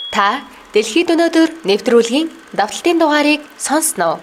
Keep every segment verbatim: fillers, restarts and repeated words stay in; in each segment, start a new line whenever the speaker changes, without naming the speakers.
Та дэлхийд өнөөдөр нэвтрүүлгийн давталтын дугаарыг сонсноо.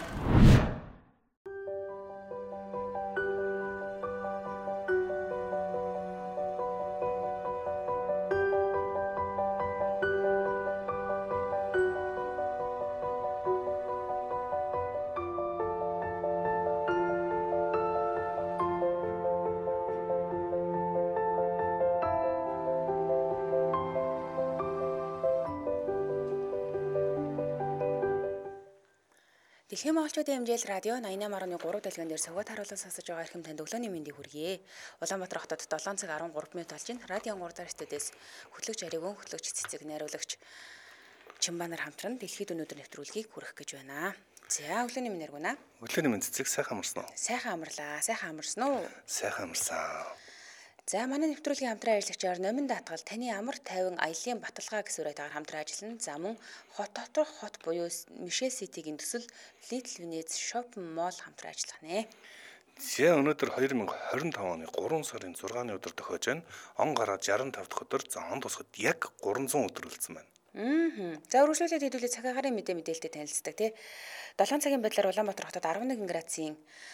Дэлхийн монголчуудын хэмжээл радио найман орны гурав дэлгэн дээр сувгат харуулсан сонсож байгаа эрхэм танд өглөөний мэндийг хүргэе. Улаанбаатар хотод долоон цаг арван гурав минут болж байна. Радио гурав студиэс хөтлөгч Аригон, хөтлөгч Цэцэг, найруулагч Чимбанар хамтран дэлхийд өнөөдөр нэвтрүүлгийг хүргэх гэж байна. За өглөөний мэнд яргуна.
Өглөөний мэнд Цэцэг сайхан амарсан уу?
Сайхан амарлаа. Сайхан амарсан уу?
Сайхан амарсан.
За манай нэвтрүүлгийн хамтран ажиллагчаар Номин Даатгал таны амар тайван аялын баталгаа гэсэн үрэйтээр хамтран ажиллана. За мөн хот доторх хот буюу Мишель Ситигийн төсөл Little Venice Shopping Mall хамтран ажиллах нэ.
За өнөөдөр две тысячи двадцать пять оны гурван сарын зургааны өдөр тохиож байна. Он гараад шестьдесят пять дахь өдөр. За он тусахад яг триста өдөр үлдсэн байна.
Аа. За үргэлжлүүлээд хэдүүлээ цаг агарын мэдээ мэдээлэлтэй танилцдаг тий. долоон цагийн байдлаар Улаанбаатар хотод арван нэг градусын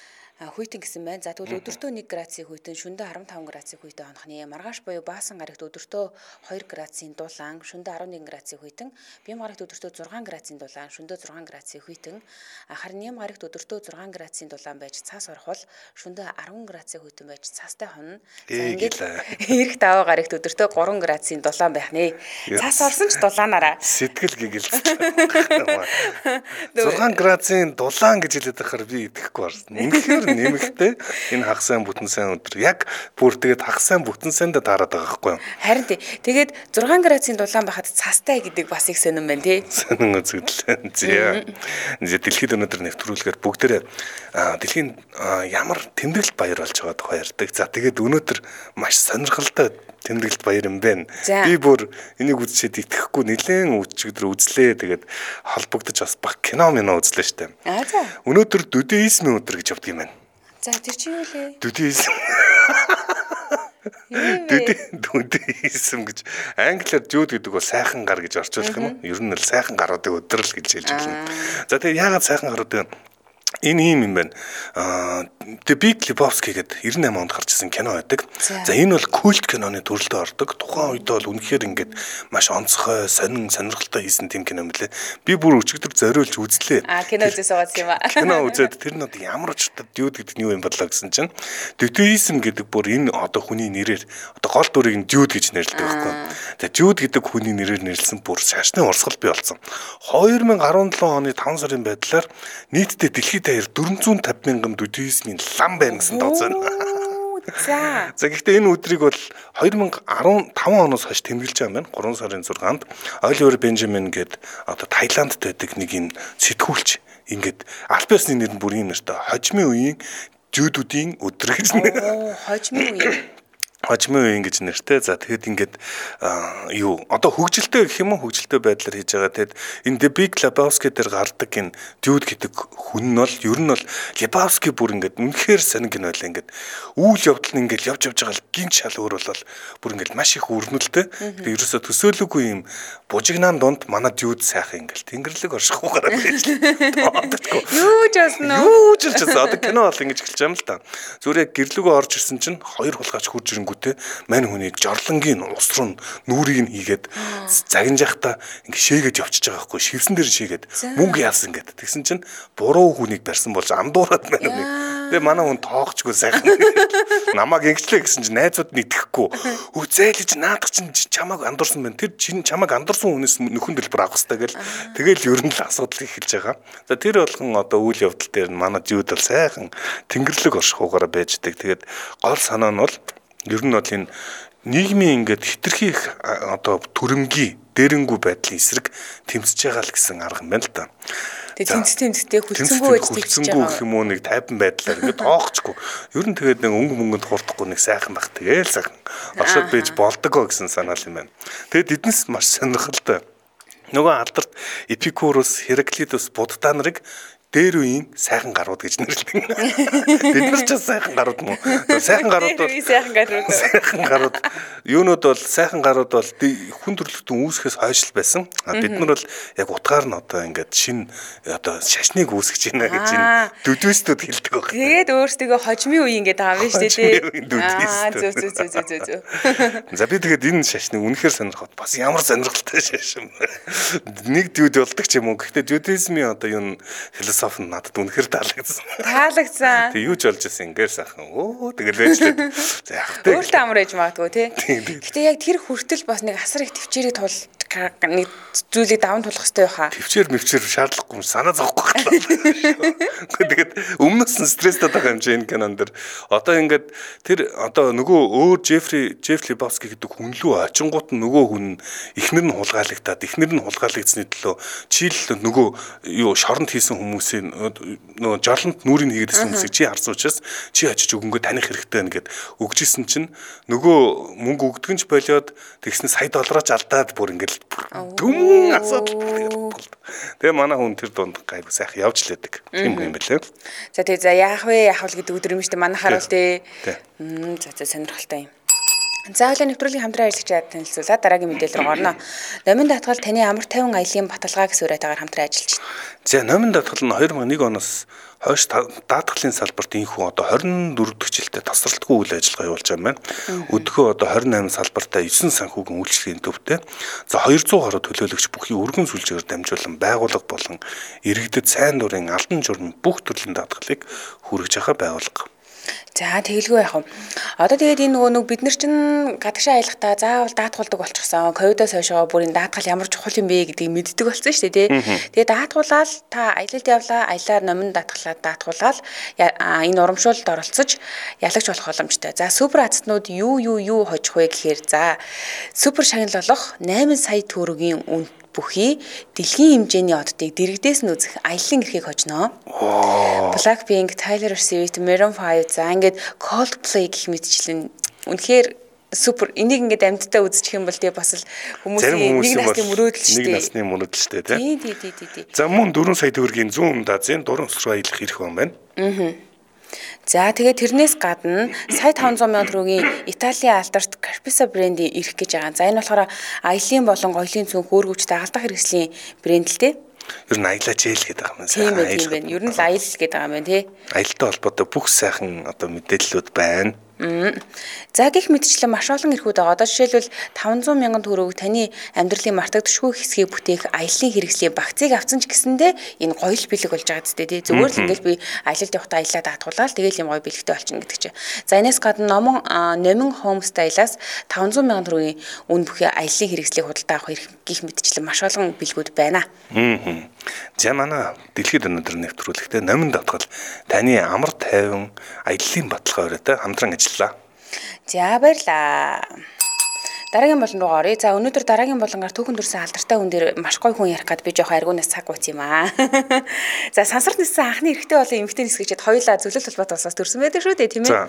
хүйтэн гэсэн байна. За тэгвэл өдөртөө нэг градусын хүйтэн, шөнөдөө арван таван градусын хүйтэн онохны. Маргааш буюу Баасан гарагт өдөртөө two градусын дулаан, шөнөдөө eleven градусын хүйтэн, Бям гарагт өдөртөө six градусын дулаан, шөнөдөө six градусын хүйтэн, харин Ням гарагт өдөртөө six градусын дулаан байж цаас орохвол шөнөдөө eleven градусын хүйтэн байж цаастай хонно. За ингээд эрт five гарагт өдөртөө three градусын дулаан байх нэ. Цаас орсон ч дулаанаараа.
Сэтгэл гэгэлцээ. six градусын дулаан гэж хэлээд байхаар би итгэхгүй байна. Үнэхээр нэмэгтэй энэ хагас сайн бүтэн сайн өдөр яг бүр тэгээд хагас сайн бүтэн сайндаа таарад байгаа байхгүй юу?
Харин тий. Тэгээд six градусын дулаан байхад цаастай гэдэг бас их сонирн байна тий.
Сонин үзэгдэл. За. Зэ дэлхийд өнөөдөр нэвтрүүлгээр бүгдээрээ дэлхийн ямар тэмдэглэлт баяр болж байгаа тухай ярьдаг. За тэгээд өнөөдөр маш сонирхолтой тэмдэглэлт баяр юм байна. Би бүр энийг үзчихэд итгэхгүй нэлээд өчигдөр үзлээ. Тэгээд холбогдож бас баг кино минь үзлээ штэ.
Аа за.
Өнөөдөр Дүдэизмийн өдөр гэж явдаг юм байна.
За тэр чинь юу лээ?
Дүдэизм. Дүдэизм гэж англиар jude гэдэг бол сайхан гар гэж орчуулах юм уу? Ер нь л сайхан гаруудын өдөр л гэж хэлж байна. За тэгээ яагаад сайхан гаруудын энэ юм юм байна. Аа The Big Lebowski гэдэг ninety-eight онд гарч ирсэн кино байдаг. За энэ бол культ киноны төрөлдөө ордог. Тухайн үед бол үнэхээр ингээд маш онцгой, сонин, сонирхолтой хийсэн тийм кино мөлий. Би бүр өчигдөр зориулж үзлээ.
Аа кино үзээс байгаа юм аа.
Кино үзээд тэр нь одоо ямар ч удаа Dude гэдэг нь юу юм бодлоо гэсэн чинь Dudeism гэдэг бүр энэ одоо хүний нэрээр одоо гол дүрийг нь Dude гэж нэрлэдэг байхгүй. За Dude гэдэг хүний нэрээр нэрлсэн бүр шашны урсгал бий болсон. two thousand seventeen оны five сарын байдлаар нийтдээ дэлхийд даяар four hundred fifty мянган Dudeism лам байна гэсэн тооцоо.
За.
За гэхдээ энэ өдрийг бол twenty fifteen оноос хойш тэмдэглэж байгаа юм байна. three сарын sixth-нд Оливер Бенжамин гээд одоо Таиландд байдаг нэг юм сэтгүүлч ингээд альбиасны нэр нь бүр юм нэртэй хожимын үеийн жүүдүүдийн өдөр гэж нэр.
Оо, хожимын үеийн
хожимын үеийн гэж нэртэй. За тэгэхэд ингээд юу одоо хөгжилтэй гэх юм уу хөгжилтэй байдлаар хийж байгаа. Тэгэд энэ The Big Lebowski дээр гардаг энэ Dude гэдэг хүн нь бол ер нь бол Lebowski бүр ингээд үнэхээр сонин кино байлаа. Ингээд үйл явдал нь ингээд явж явж байгаа л гинт шал өөр болол бүр ингээд маш их өрнөлттэй. Би ерөөсө төсөөлөөгүй юм бужигнаан дунд манай Dude сайхан ингээд тэнгэрлэг оршихгүй гараад байж л.
Юу ч басна.
Юу ч бас одоо кино бол ингэж эхэлж байгаа юм л та. Зүгээр гэрлэгөө орж ирсэн чинь хоёр хулгайч хурж ирэнгүүтээ мань хүнийг жорлонгийн ус руу нүрийг нь хийгээд загинжахта ингэ шээгээд явчихж байгаа байхгүй шивсэн дээр шээгээд мөнгө яасан гэдэг. Тэгсэн чинь буруу хүнийг барьсан болж андуураад мань хүнийг. Тэгээ манай хүн тоогчгүй сайхан. Намайг ингэчлээ гэсэн чинь найзууд нь итгэхгүй. Өө зайлж наадах чинь чамааг андуурсан байна. Тэр чинь чамааг андуурсан хүнээс нөхөн дэлбэр авах хэрэгтэй гэл. Тэгэл ер нь л асуудал эхэлж байгаа. За тэр болгон одоо үйл явдал дээр манай Dude бол сайхан тэнгэрлэг оршихуугаараа байждаг. Тэгээд гол санаа нь бол ер нь бол энэ нийгмийн ингээд хитрхи их одоо төрөмгийн дээрэнгүү байдлын эсрэг тэмцэж байгаа л гэсэн арга юм байна л да.
Тэгээ тэнц тэнцтэй хүлцэнгүй байж
тэнцэж байгаа гэх юм уу нэг тайван байдлаар ингээд тоогчгүй. Ер нь тэгээд нэг өнгө мөнгөнд хурдахгүй нэг сайхан баг тэгээл сайхан оршоод байж болдгоо гэсэн санаал юм байна. Тэгээд эднэс маш сонирхолтой. Нөгөө алдарт Эпикурус, Хераклитус, Будда нарыг дээр үеийн сайхан гарууд гэж нэрлэдэг. Бид нар ч сайхан гарууд мөн. Сайхан гарууд бол
сайхан гарууд.
Сайхан гарууд. Юунууд бол сайхан гарууд бол хүн төрлөختөн үүсгэхээс хойш л байсан. Бид нар бол яг утгаар нь одоо ингээд шин одоо шашныг үүсгэж байна гэж энэ дүдвэстүүд хэлдэг баг.
Тэгээд өөрсдөө хожмын үе ингээд байгаа юм шүү дээ.
Аа
зөв зөв зөв зөв зөв.
За би тэгээд энэ шашныг үнэхээр сонирхоод бас ямар сонирхолтой шашин. Нэг дүүд болдог ч юм уу. Гэхдээ дюдизмын одоо юу философи нь надад үнэхээр таалагдсан.
Таалагдсан.
Тэг юу ч болж ирсэн ингээд сайхан. Оо тэгэл байжлаа. За яг тэ.
Өөртөө амар ээж магадгүй тий. Гэхдээ яг тэр хүртэл бас нэг асар их төвчээрийг тул нэг зүйлийг даван тулах хэрэгтэй байхаа.
Төвчээр мөвчээр шаардлагагүй санаа зовхгүй байна. Тэгээд өмнөөс нь стресстэй байгаа юм чи энэ кинон дэр. Одоо ингээд тэр одоо нөгөө өөр Жеффри Жеффри Лебовски гэдэг хүн лөө очингууд нь нөгөө хүн эхнэр нь хулгайлагдаад эхнэр нь хулгайлагдсны төлөө чийл нөгөө юу шоронд хийсэн хүмүүсийн нөгөө жорлонд нүрийг хийгээдсэн хүмүүсийг чи харсан учраас чи очиж өгөнгөө таних хэрэгтэй байна гэд өгчсэн чинь нөгөө мөнгө өгдөг нь ч болоод тэгснэ сая доллараар ч алдаад бүр ингээд түмэн асуудал. Тэгээ манай хүн тэр дунд гайв сайхан явж лээдэг. Тийм юм байлаа.
За тэгээ за яах вэ? Яах вэ гэдэг өдөр юм шүү дээ. Манайхаар бол тий. Мм за за сонирхолтой юм. За хоолой нэвтрүүлгийн хамтран ажиллагчид танилцуулаад дараагийн мэдээлэл рүү орно. Номин даатгал таны амар тайван аялын баталгаа гэсэн үрэтээр хамтран ажиллаж байна.
За номин даатгал нь хоёр мянга нэг оноос хойш даатгалын салбарт инхүү одоо хорин дөрөв дэх жилдээ тасралтгүй үйл ажиллагаа явуулж байгаа юм байна. Өдгөө одоо хорин найман салбартаа девять санхүүгийн үйлчлэгийн төвтэй за хоёр зуун гаруй төлөөлөгч бүхий өргөн сүлжээгээр дамжуулан байгууллага болон иргэдэд сайн дурын алдан журмын бүх төрлийн даатгалыг хүргэж байгаа байгууллага.
За тэгэлгүй яах вэ? Одоо тэгээд энэ нөгөө нэг бид нар чинь гадагшаа аялахдаа заавал даатгуулдаг болчихсон. Ковидоос хойшоо бүрийн даатгал ямар чухал юм бэ гэдгийг мэддэг болсон шүү дээ, тий. Тэгээд даатгуулаад та аялалд явлаа, аялаар номин даатгалаад даатгуулаад энэ урамшуулалд оролцож ялагч болох боломжтой. За супер азтнууд юу юу юу хожих вэ гэхээр за супер шагнал болох восемь сая төгрөгийн үн бүхий дэлхийн хэмжээний оддыг дэрэгдээс нь үзэх аяллаа эрхийг хожно. Blackpink, Taylor Swift, Maroon five за ингээд Coldplay гэх мэтчлэн үнэхээр супер. Энийг ингээд амьдтаа үзчих юм бол тэгээ бас л хүмүүсийн нэг насны мөрөөдөл шүү дээ.
Нэг насны мөрөөдөл шүү дээ,
тий. Тий, тий, тий, тий.
За мөн дөрвөн сая төгрөгийн зүүн дазын дуран өсрөө аялах эрх байна байна.
Аа. За тэгээд тэрнээс гадна сая таван зуун мянган төгрөгийн Италийн алдарт Carpisa брендийн эрх гэж байгаа. За энэ болохоор аялын болон гоёлын цүнх өөргөвч дагалдах хэрэгслийн брэнд л дээ.
Ер нь аялаа жээл гэдэг юм байна.
Тийм байх юм байна. Ер нь л аял гэдэг юм байна тий.
Аялалтай холбоотой бүх сайхан одоо мэдээллүүд байна.
За гэх мэтчлэн маш олон эрхүүд байгаа. Одоо жишээлбэл таван зуун мянган төгрөг таны амьдралын мартагдашгүй хэсгийг бүтээх аяллаа хэрэгслийн багцыг авсан ч гэсэндээ энэ гоё л бэлэг болж байгаа зү дээ. Зүгээр л ингээл би аялалд явахдаа аяллаа даатгуулаад тэгэл юм гоё бэлэгтэй болчихно гэдэг чинь. За энэс гадна номон номин хоумстайлаас таван зуун мянган төгрөгийн үн бүхий аяллаа хэрэгслийг худалдаа авах эрх гэх мэтчлэн маш олон бэлгүүд байна.
Аа. За манай дэлхийд өнөөдөр нэвтрүүлэгтээ номин даатгал таны амар тайван аяллаа баталгаа өрөөтэй хамтран ажиллаа.
За баярлаа. Дараагийн болон руу оръё. За өнөөдөр дараагийн болонгаар түүхэн дүрсэн алдартай хүн дээр маш гоё хүн ярих гээд би жоох аргуунаас цаг ууц юм аа. За сансарт ниссэн анхны эрэгтэй болон эмэгтэй нисгэгчид хоёулаа зөвлөл толгойд улсаас төрсэн байдаг шүү дээ, тийм ээ.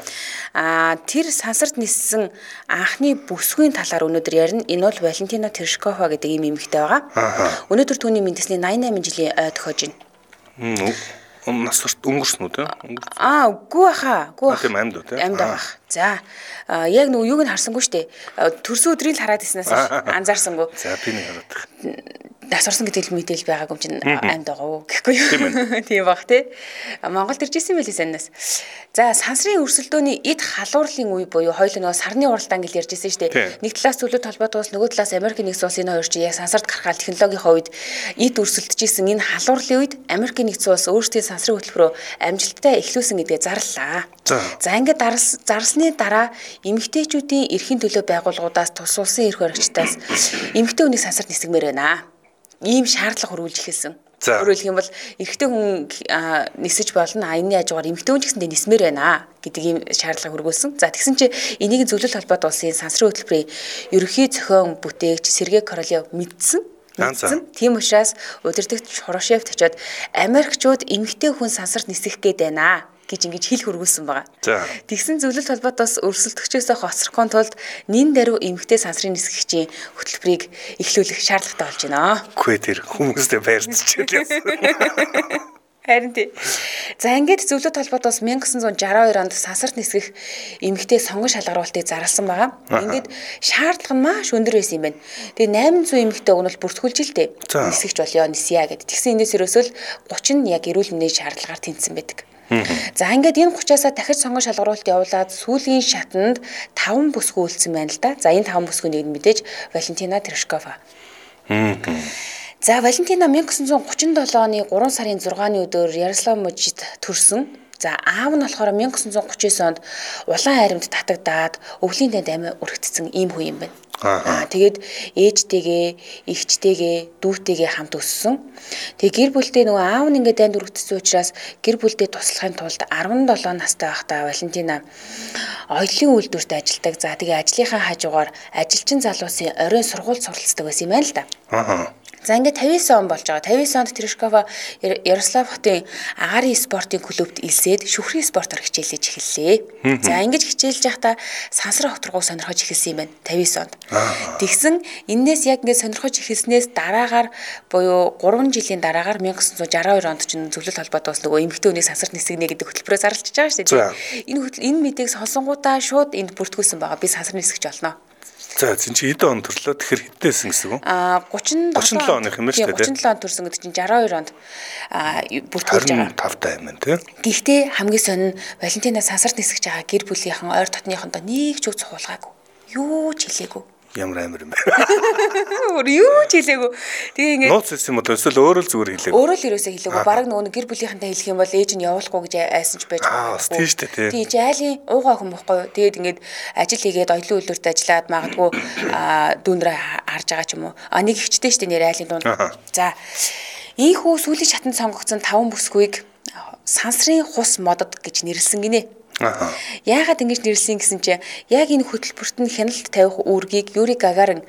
Аа тэр сансарт ниссэн анхны бүсгүй талаар өнөөдөр ярина. Энэ бол Валентина Тершкова гэдэг ийм эмэгтэй байгаа. Өнөөдөр түүний үндэсний найман найман жилийн ой тохиож байна.
Насрт өнгөрсөн үү те?
Аа, үгүй баха. Үгүй баха.
Тийм амьд үү те?
Амьд баха. За, яг нөгөө юуг нь харсангүй штэ. Төрсөн өдрийг л хараад ирснээс анзаарсангүй.
За, би нэг хараад.
Насурсан гэдэг мэдээлэл байгаагүй юм чинь амьд байгаа уу гэхгүй юу? Тийм баг тий. Монголд иржсэн байлээ санаас. За, сансрын өрсөлдөөний эд халуурлын үе буюу хоёул нөгөө сарны уралдаан гэж ярьжсэн шүү дээ. Нэг талаас зөвлөлт холбоотойгоос нөгөө талаас Америкийн нэгдсэн улсын хоёр чи яг сансарт гарахаар технологийн үед эд өрсөлдөжсэн энэ халуурлын үед Америкийн нэгдсэн улс өөрсдийн сансрын хөтөлбөрөөр амжилттай эхлүүлсэн гэдгээ зарлаа. За, ингээд зарлсны дараа эмэгтэйчүүдийн эрхийн төлөө байгууллагуудаас тус улсын эрх баригчдаас эмэгтэй хүнийг сансарт нисгэмээр байна. Ийм шаардлага хөрвүүлж эхэлсэн. Өөрөөр хэлэх юм бол эрэгтэй хүн нисэж болно. Энэний хажуугаар эмэгтэй хүн ч гэсэндээ нисмээр байна гэдэг ийм шаардлага хөргүүлсэн. За тэгсэн чи энийг зөвлөлт холбоот улсын сансрын хөтөлбөрийн ерөнхий зохион бүтээгч Сергей Королев мэдсэн. Мэдсэн. Тийм учраас удирдагч Хорошев очиод Америкчууд эмэгтэй хүн сансарт нисэх гээд байна гэж ингэж хэл хөргүүлсэн байгаа. Тэгсэн зөвлөлт холбоотоос өрсөлдөгчөөсөө хоцрохын тулд нин даруй эмэгтэй сансрын нисгэгчийн хөтөлбөрийг эхлүүлэх шаардлагатай болж байна.
Үгүй тэр хүмүүстэй байрцчихлээ.
Харин тий. За ингээд зөвлөлт холбоот бас 천구 сая сарсаа хоёр онд сансарт нисгэх эмэгтэй сонгон шалгаруулалтыг зарласан байгаа. Ингээд шаардлага нь маш өндөр байсан юм байна. Тэгээ восемь сая эмэгтэй өгнөл бүртгүүлж л дээ. Нисгэж болёо, нисье гэд. Тэгсэн энэс ерөөсөө л гучин нь яг эрүүл мэндийн шаардлагаар тэнцсэн байдаг. За ингээд энэ гучаасаа дахиж сонгон шалгаруулалт явуулаад сүүлийн шатанд таван бүсгүй үлдсэн байна л да. За энэ таван бүсгүй нэг нь мэдээж Валентина Терeshkova. За Валентина 천구 сая гуравчдаа оны гурван сарын зургааны өдөр Ярослав Мужид төрсөн. За аав нь болохоор 천구 сая гуравч девять онд улаан айрамд татагдаад өвлийн танд амиа өргөцсөн ийм хүн юм байна. Аа тэгээд ээжтэйгээ, эгчтэйгээ, дүүтэйгээ хамт өссөн. Тэгээ гэр бүлдээ нөгөө аав нь ингээд данд өргөцсөн учраас гэр бүлдээ туслахын тулд десет настай байхдаа Валентина оёлын үйлдвэрт ажилладаг. За тэгээ ажлынхаа хажуугаар ажилчин залуусын оройн сургууль суралцдаг байсан юм байна л да. Аа. За ингээд cinquanta он болж байгаа. cinquanta онд Терeshkova Ярослав хотын агаарын спортын клубт илсээд шүхрийн спортоор хичээлж эхэллээ. За ингэж хичээлж байхдаа сансар хот руу сонирхож эхэлсэн юм байна cinquanta онд. Тэгсэн энээс яг ингээд сонирхож эхэлснээс дараагаар буюу гурван жилийн дараагаар 천구 сая сарсаа хоёр онд ч зөвлөлт холбоот бас нөгөө эмэгтэй хүний сансар нисгэнэ гэдэг хөтөлбөрөөр зарлж байгаа шүү дээ. Энэ хөтөл энэ мэдээг сонсонгуудаа шууд энд бүртгүүлсэн байгаа. Би сансар нисгэж олно.
За зин чи хэдэн он төрлөө тэгэхээр хэддээсэн гэсэн үг?
Аа тридцать
тридцать оных юм шүү дээ.
тридцать он төрсөн гэдэг чинь сарсаа хоёр онд аа бүртгүүлж байгаа.
арван тавтай юм байна тий.
Гэхдээ хамгийн сонин Валентина сансарт нисгэж байгаа гэр бүлийнхэн ойр дотныхондоо нэг ч үг цохуулгаагүй. Юу ч хэлээгүй.
Ямар амир юм бэ?
Юу ч хэлээгүй. Тэгээ ингээд
нууц хэлсэн юм бол эсвэл өөрөө л зүгээр хэлээгүй.
Өөрөө л ерөөсөө хэлээгүй. Бараг нөгөө гэр бүлийнхэнтэй хэлэх юм бол ээж нь явуулахгүй гэж айсан ч байж
байгаа. Аа, тийм шүү дээ тий.
Тий, жайлын уугаа хүн бохгүй юу. Тэгээд ингээд ажил хийгээд оёлын үйлдвэрт ажиллаад магадгүй дүүнрээ харж байгаа ч юм уу. А нэг ихчтэй шүү дээ нэр айлын дунд. За. Ийхүү сүүлийн шатанд сонгогдсон таван бүсгүйг сансрын хус модод гэж нэрлсэн гинэ. Яагаад ингэж нэрлсэн гэсэн чинь яг энэ хөтөлбөрт нь хяналт тавих үүргийг Юрий Гагарин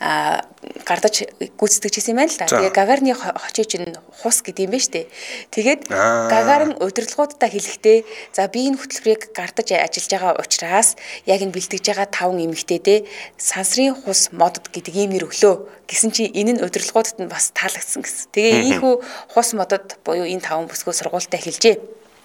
гардаж гүйцэтгэж ирсэн юм байна л да. Тэгээ Гагарины хочоо чинь хус гэдэг юм байна штэ. Тэгээд Гагарин удирдлагуудаа хэлэхдээ за би энэ хөтөлбөрийг гардаж ажиллаж байгаа учраас яг энэ бэлтгэж байгаа таван эмэгтэйдээ сансрын хус модод гэдэг ийм нэр өглөө гэсэн чинь энэ нь удирдлагуудад нь бас таалагдсан гэсэн. Тэгээ ийхүү хус модод буюу энэ таван бүсгүй сургуультай хэлжээ.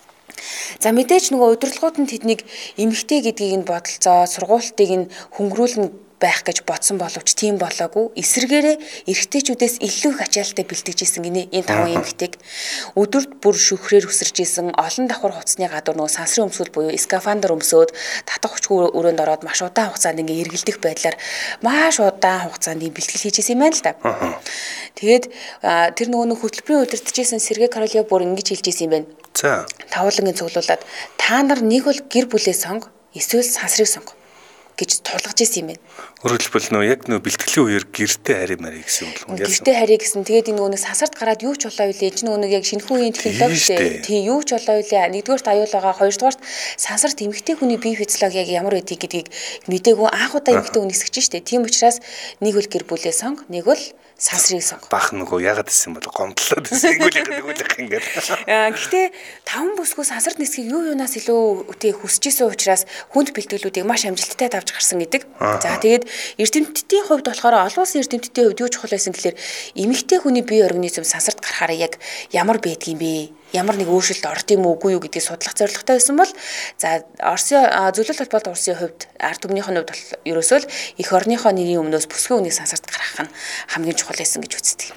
За мэдээж нөгөө удирдлагууд нь тэднийг эмэгтэй гэдгийг нь бодолцоо сургуультыг нь хөнгөрүүлнэ байх гэж бодсон боловч тийм болоогүй. Эсвэргээрээ эрэгтэйчүүдээс илүү их ачаалттай бэлтгэж исэн гинэ энэ таван эмэгтэйг. Өдөрт бүр шүхрээр өсөрж исэн олон давхар хуцсны гадуур нөгөө сансрын өмсгөл буюу скафандр өмсөөд татах хүчгүй өрөөнд ороод маш удаан хугацаанд ингээ эргэлдэх байдлаар маш удаан хугацаанд ийм бэлтгэл хийж исэн юм байна л да. Тэгээд тэр нөгөө хөтөлбөрийн удирдах гэсэн Сергей Короlyov бүр ингэж хэлж исэн юм байна.
За.
Тавуулангийн цуглуулад та нар нэг бол гэр бүлээ сонго эсвэл сансрыг сонго гэж тулгаж ирсэн юм байна.
Өөрөөр хэлбэл нөө яг нөө бэлтгэлийн үеэр гэртээ хари мари гэсэн юм бол
гэртээ хари гэсэн. Тэгээд энэ нөгөө сансарт гараад юу ч болоо үлээ. Энд нөгөө яг шинэхэн үеийн технологитэй тийм юу ч болоо үлээ. Нэгдүгээрт аюулгаа, хоёрдугаарт сансарт эмэгтэй хүний бие физиологи яг ямар байдгийг гэдгийг мэдээгүй анх удаа эмэгтэй хүн нисгэж штэ. Тийм учраас нэг бол гэр бүлээ сонго, нэг бол сансрыг сонго.
Баах нөгөө ягаад гэсэн бол гомдлоод гэсэн ингэүүлэх ингэүүлэх ингээд.
Гэхдээ таван бүсгүй сансарт нисхийг юу юунаас илүү үтэй хүсэжсэн учраас хүнд бэлтгэлүүдийг маш амжилттай тавьж гарсан гэдэг. За тэгээд эрдэмтдийн хувьд болохоор олон улсын эрдэмтдийн хувьд юу чухал байсан гэхээр эмэгтэй хүний бие организм сансарт гарахаараа яг ямар байдгийм бэ? Ямар нэг өөрчлөлт орд юм уугүй юу гэдгийг судлах зорилготой байсан бол за Оросын зөвлөлт холбоот Оросын хувьд ард түмнийхээ хувьд бол ерөөсөө л эх орныхоо нэрийн өмнөөс бүсгүй үнийг сансарт гаргах нь хамгийн чухал байсан гэж үздэг.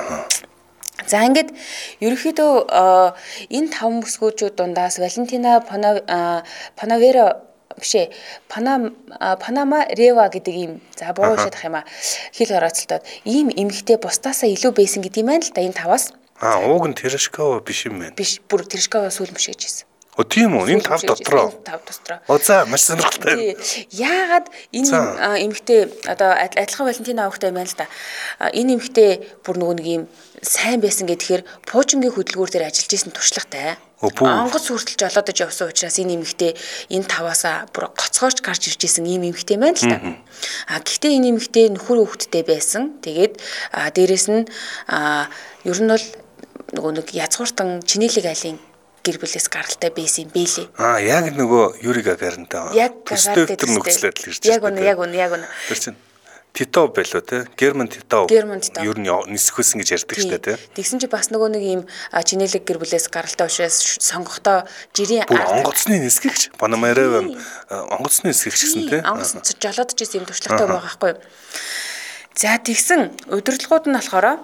За ингээд ерөнхийдөө энэ таван бүсгүүчүүд дундаас Валентина Панавера бишээ Панам Панама Рева гэдэг ийм за буруу шатах юм а хэл орооцолтоод ийм эмэгтэй бусдаасаа илүү байсан гэдэг юм байна л да энэ таваас.
Аа ууг нь Терeshkova биш юм байна.
Биш бүр Терeshkova сүүл мөшгөж ирсэн.
О тийм үү энэ тав дотроо.
Тав дотроо.
О за маш сонирхолтой.
Яагаад энэ эмэгтэй одоо адилхан Валентина авахтай юм байна л да. Энэ эмэгтэй бүр нөгөө нэг юм сайн байсан гэхээр пуужингийн хөдөлгүүр дээр ажиллаж исэн туршлагатай. Онгоц хүртэлж олоодож явсан учраас энэ эмэгтэй энэ таваасаа бүр гоцгоорч гарч ирж исэн ийм эмэгтэй байна л да. А гэхдээ энэ эмэгтэй нөхөр хүүхэдтэй байсан. Тэгээд дээрэс нь ер нь бол нөгөө нэг язгууртан чинэлэг айлын гэр бүлээс гаралтай байсан юм бэлээ.
Аа яг нөгөө Юрий Гагаринтай.
Яг Гагаринтай
нөхцөлөд л ирж
байна. Яг үнэ, яг үнэ, яг үнэ.
Тэр чинь Титов байлоо те. Герман Титов.
Герман Титов.
Ер нь нисэх байсан гэж ярьдаг шүү дээ те.
Тэгсэн чи бас нөгөө нэг ийм чинэлэг гэр бүлээс гаралтай учраас сонгохдоо жирийн
Бүр онгоцны нисгэгч. Панамараа онгоцны нисгэгч гэсэн те.
Онгоц жолоодж ирсэн юм туршлагатай байгаа байхгүй юу. За тэгсэн удирдлагууд нь болохоор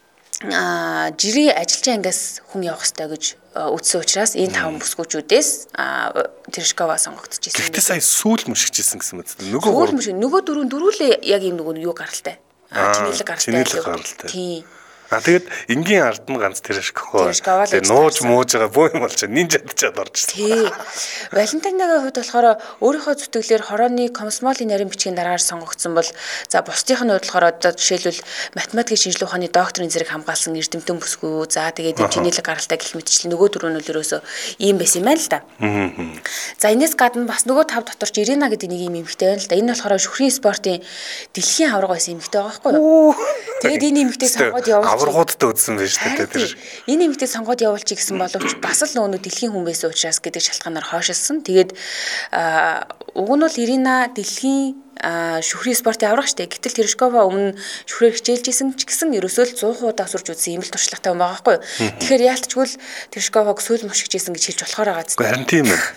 а жирийн ажилчин ангиас хүн явах хэрэгтэй гэж үтсэн учраас энэ таван бүсгүүчүүдээс Тершкова сонгогдож ирсэн.
Гэхдээ сая сүүл мөшгөжсэн гэсэн мэт. Нөгөө
сүүл мөшг нөгөө дөрөв дөрүүлээ яг ийм нөгөө юу гаралтай. Чинэлэг гаралтай. Тийм.
А тэгэд энгийн ард нь ганц Тершкова. Тэгээ нууж мууж байгаа боо юм болж нин жадчаад орж ирсэн.
Тий. Валентинагийн хувьд болохоор өөрийнхөө зүтгэлээр хорооны комсомолын нарийн бичгийн дараагаар сонгогдсон бол за бусдынх нь хувьд болохоор одоо жишээлбэл математикийн шинжилгээ ухааны докторийн зэрэг хамгаалсан эрдэмтэн бүсгүй за тэгээд чинэлэг гаралтай гэх мэтчлэн нөгөө дөрөв нь ерөөсөө ийм байсан юм байна л да. За энэс гадна бас нөгөө тав доторч Ирина гэдэг нэг юм эмэгтэй байна л да. Энэ болохоор шүхрийн спортын дэлхийн аварга байсан эмэгтэй байгаа байхгүй юу? Тэгээд энэ эмэгтэй сонгоод явуулж
аваргуудтай үзсэн байж тээ тэр.
Энэ эмэгтэй сонгоод явуулчих гэсэн боловч бас л нөгөө дэлхийн хүн байсан учраас гэдэг шалтгаанаар хойшилсан. Тэгээд уг нь бол Ирина дэлхийн шүхрийн спортын аврагч штэ. Гэтэл Тершкова өмнө шүхрээр хичээлжсэн ч гэсэн ерөөсөө л сто удаа сурж үзсэн юм л туршлагатай юм байгаа байхгүй юу. Тэгэхээр яалтчгүй Тершковаг сүүл мөшгөжсэн гэж хэлж болохоор байгаа зү.
Харин тийм ээ.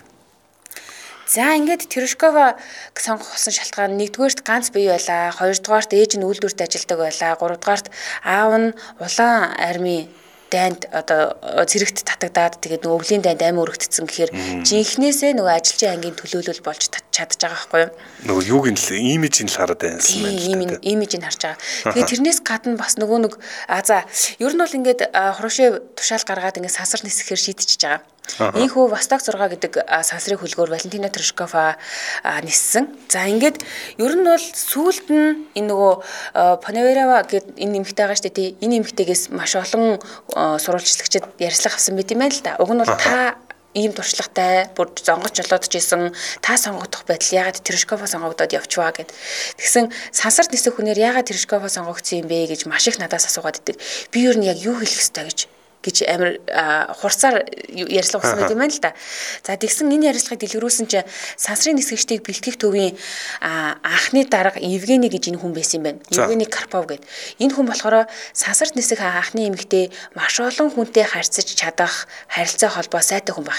За ингээд Тершкова сонгох болсон шалтгаан нэгдүгээрт ганц бие байлаа, хоёрдугаарт ээж нь үйлдвэрт ажилладаг байлаа, гуравдугаарт аав нь улаан армийн дайнд одоо зэрэгт татагдаад тэгээд нөгөө өвлийн дайнд амин өргөгдсөн гэхээр жинхнээсээ нөгөө ажилчин ангийн төлөөлөл болж чадж байгаа байхгүй юу?
Нөгөө юуг нь л имижийг л хараад байсан байна
л дээ. Имижийг харж байгаа. Тэгээд тэрнээс гадна бас нөгөө нэг а за ер нь бол ингээд Хрушев тушаал гаргаад ингээд сансар нисэхээр шийдчихэж байгаа. Ийхүү Восток зурга гэдэг сансрын хөлгөөр Валентина Тершкова ниссэн. За ингээд ер нь бол сүүлд нь энэ нөгөө Паневерова гэдэг энэ нэмэгтэй байгаа шүү дээ. Энэ нэмэгтэйгээс маш олон сурвалжлагчид ярьцлага авсан байт юм байна л да. Уг нь бол та ийм туршлагатай бүр зонгоч жолоодж исэн та сонгогдох байдал ягаад Тершкова сонгогдоод явчваа гэд. Тэгсэн сансарт нисэх хүнээр ягаад Тершкова сонгогдсон юм бэ гэж маш их надаас асуугаад идэг. Би ер нь яг юу хэлэх ёстой гэж гэж амар хурцаар ярьцлага өгсөн байт юм байна л да. За тэгсэн энэ ярьцлагыг дэлгэрүүлсэн чинь сансрын нисгэгчдийг бэлтгэх төвийн анхны дарга Евгений гэж энэ хүн байсан юм байна. Евгений Карпов гэдэг. Энэ хүн болохоор сансарт нисэх анхны эмэгтэй маш олон хүнтэй харьцаж чадах харилцаа холбоо сайтай хүн байх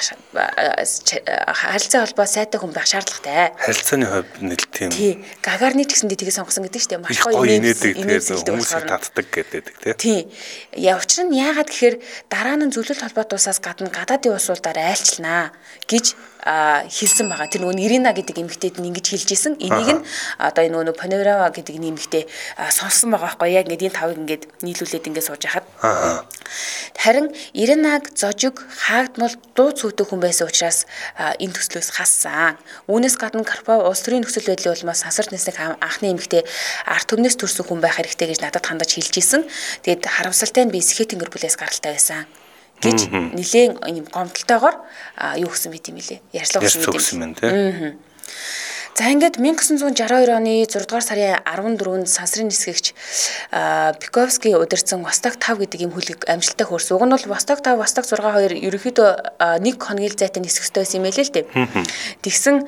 харилцаа холбоо сайтай хүн байх шаардлагатай.
Харилцааны хувьд нэг тийм.
Тий. Гагарны ч гэсэндээ тийг сонгосон гэдэг чинь маш
гоё инээдэг тэгээд хүмүүсийг татдаг гэдэг тий.
Тий. Явчир нь яагаад гэхээр дараа нь зөвлөлт холбоот улсаас гадна гадаадын улсуудаар айлчлнаа гэж хэлсэн байгаа. Тэр нөгөө Ирина гэдэг эмэгтэйд нь ингэж хэлж исэн. Энийг нь одоо энэ нөгөө Паневерова гэдэг эмэгтэй сонссон байгаа байхгүй яг ингээд энэ тавыг ингээд нийлүүлээд ингээд сууж яхад. Харин Иринаг зожиг хаагдмал дуу цөгтөг хүн байсан учраас энэ төслөөс хассан. Үүнээс гадна Карпов улс төрийн нөхцөл байдлын улмаас сансарт нисэх анхны эмэгтэй арт түмнээс төрсөн хүн байх хэрэгтэй гэж надад хандаж хэлж исэн. Тэгэд харамсалтай нь би скейтинг гэр бүлээс гаралтай байсан гэж нэлээд юм гомдолтойгоор юу гэсэн мэт юм лээ. Ярьцлага өгсөн мэт юм. За ингээд 천구 шestuk хоёр оны зургаадугаар сарын арван дөрөвөнд сансрын нисгэгч Пиковский удирдсан Восток тав гэдэг юм хүлэг амжилттай хөрсөн. Уг нь бол Восток тав, Восток зурга хоёр ерөнхийдөө нэг хоногийн зайтай нисэх ёстой байсан юм байлээ л дээ. Тэгсэн